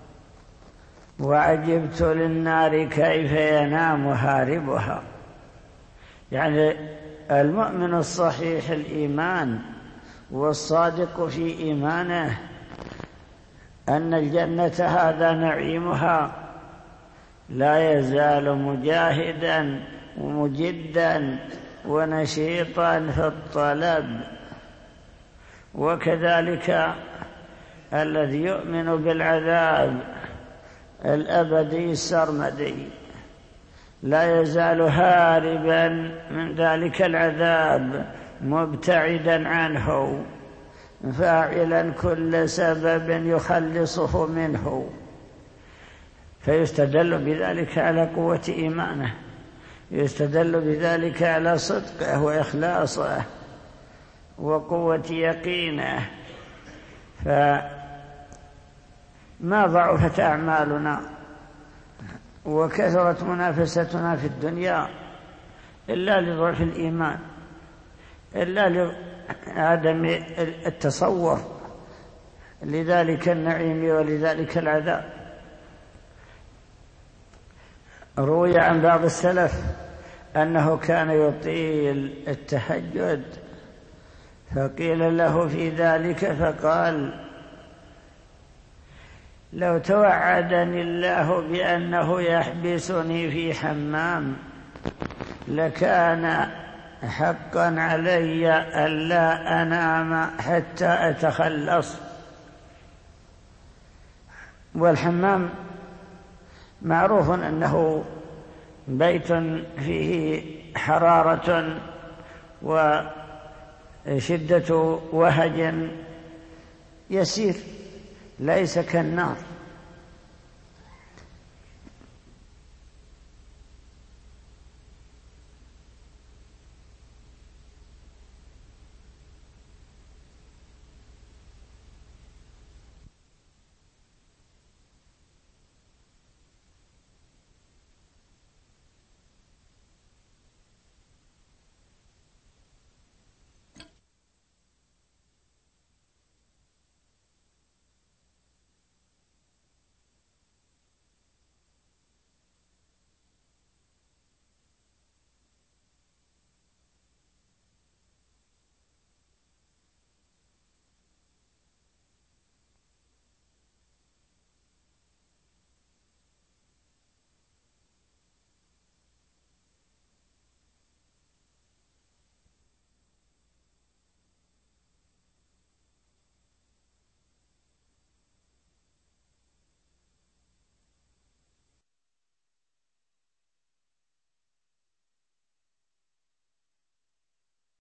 وعجبت للنار كيف ينام هاربها. يعني المؤمن الصحيح الإيمان والصادق في إيمانه أن الجنة هذا نعيمها، لا يزال مجاهدا ومجدا ونشيطا في الطلب. وكذلك الذي يؤمن بالعذاب الأبدي السرمدي لا يزال هاربا من ذلك العذاب، مبتعدا عنه، فاعلا كل سبب يخلصه منه. فيستدل بذلك على قوة إيمانه، يستدل بذلك على صدقه وإخلاصه وقوة يقينه. فما ضعفت أعمالنا وكثرت منافستنا في الدنيا إلا لضعف الإيمان، إلا لعدم التصور لذلك النعيم ولذلك العذاب. روي عن بعض السلف أنه كان يطيل التهجد، فقيل له في ذلك فقال: لو توعدني الله بأنه يحبسني في حمام لكان حقا علي ألا أنام حتى أتخلص. والحمام معروف أنه بيت فيه حرارة وشدة وهج يسير، ليس كالنار.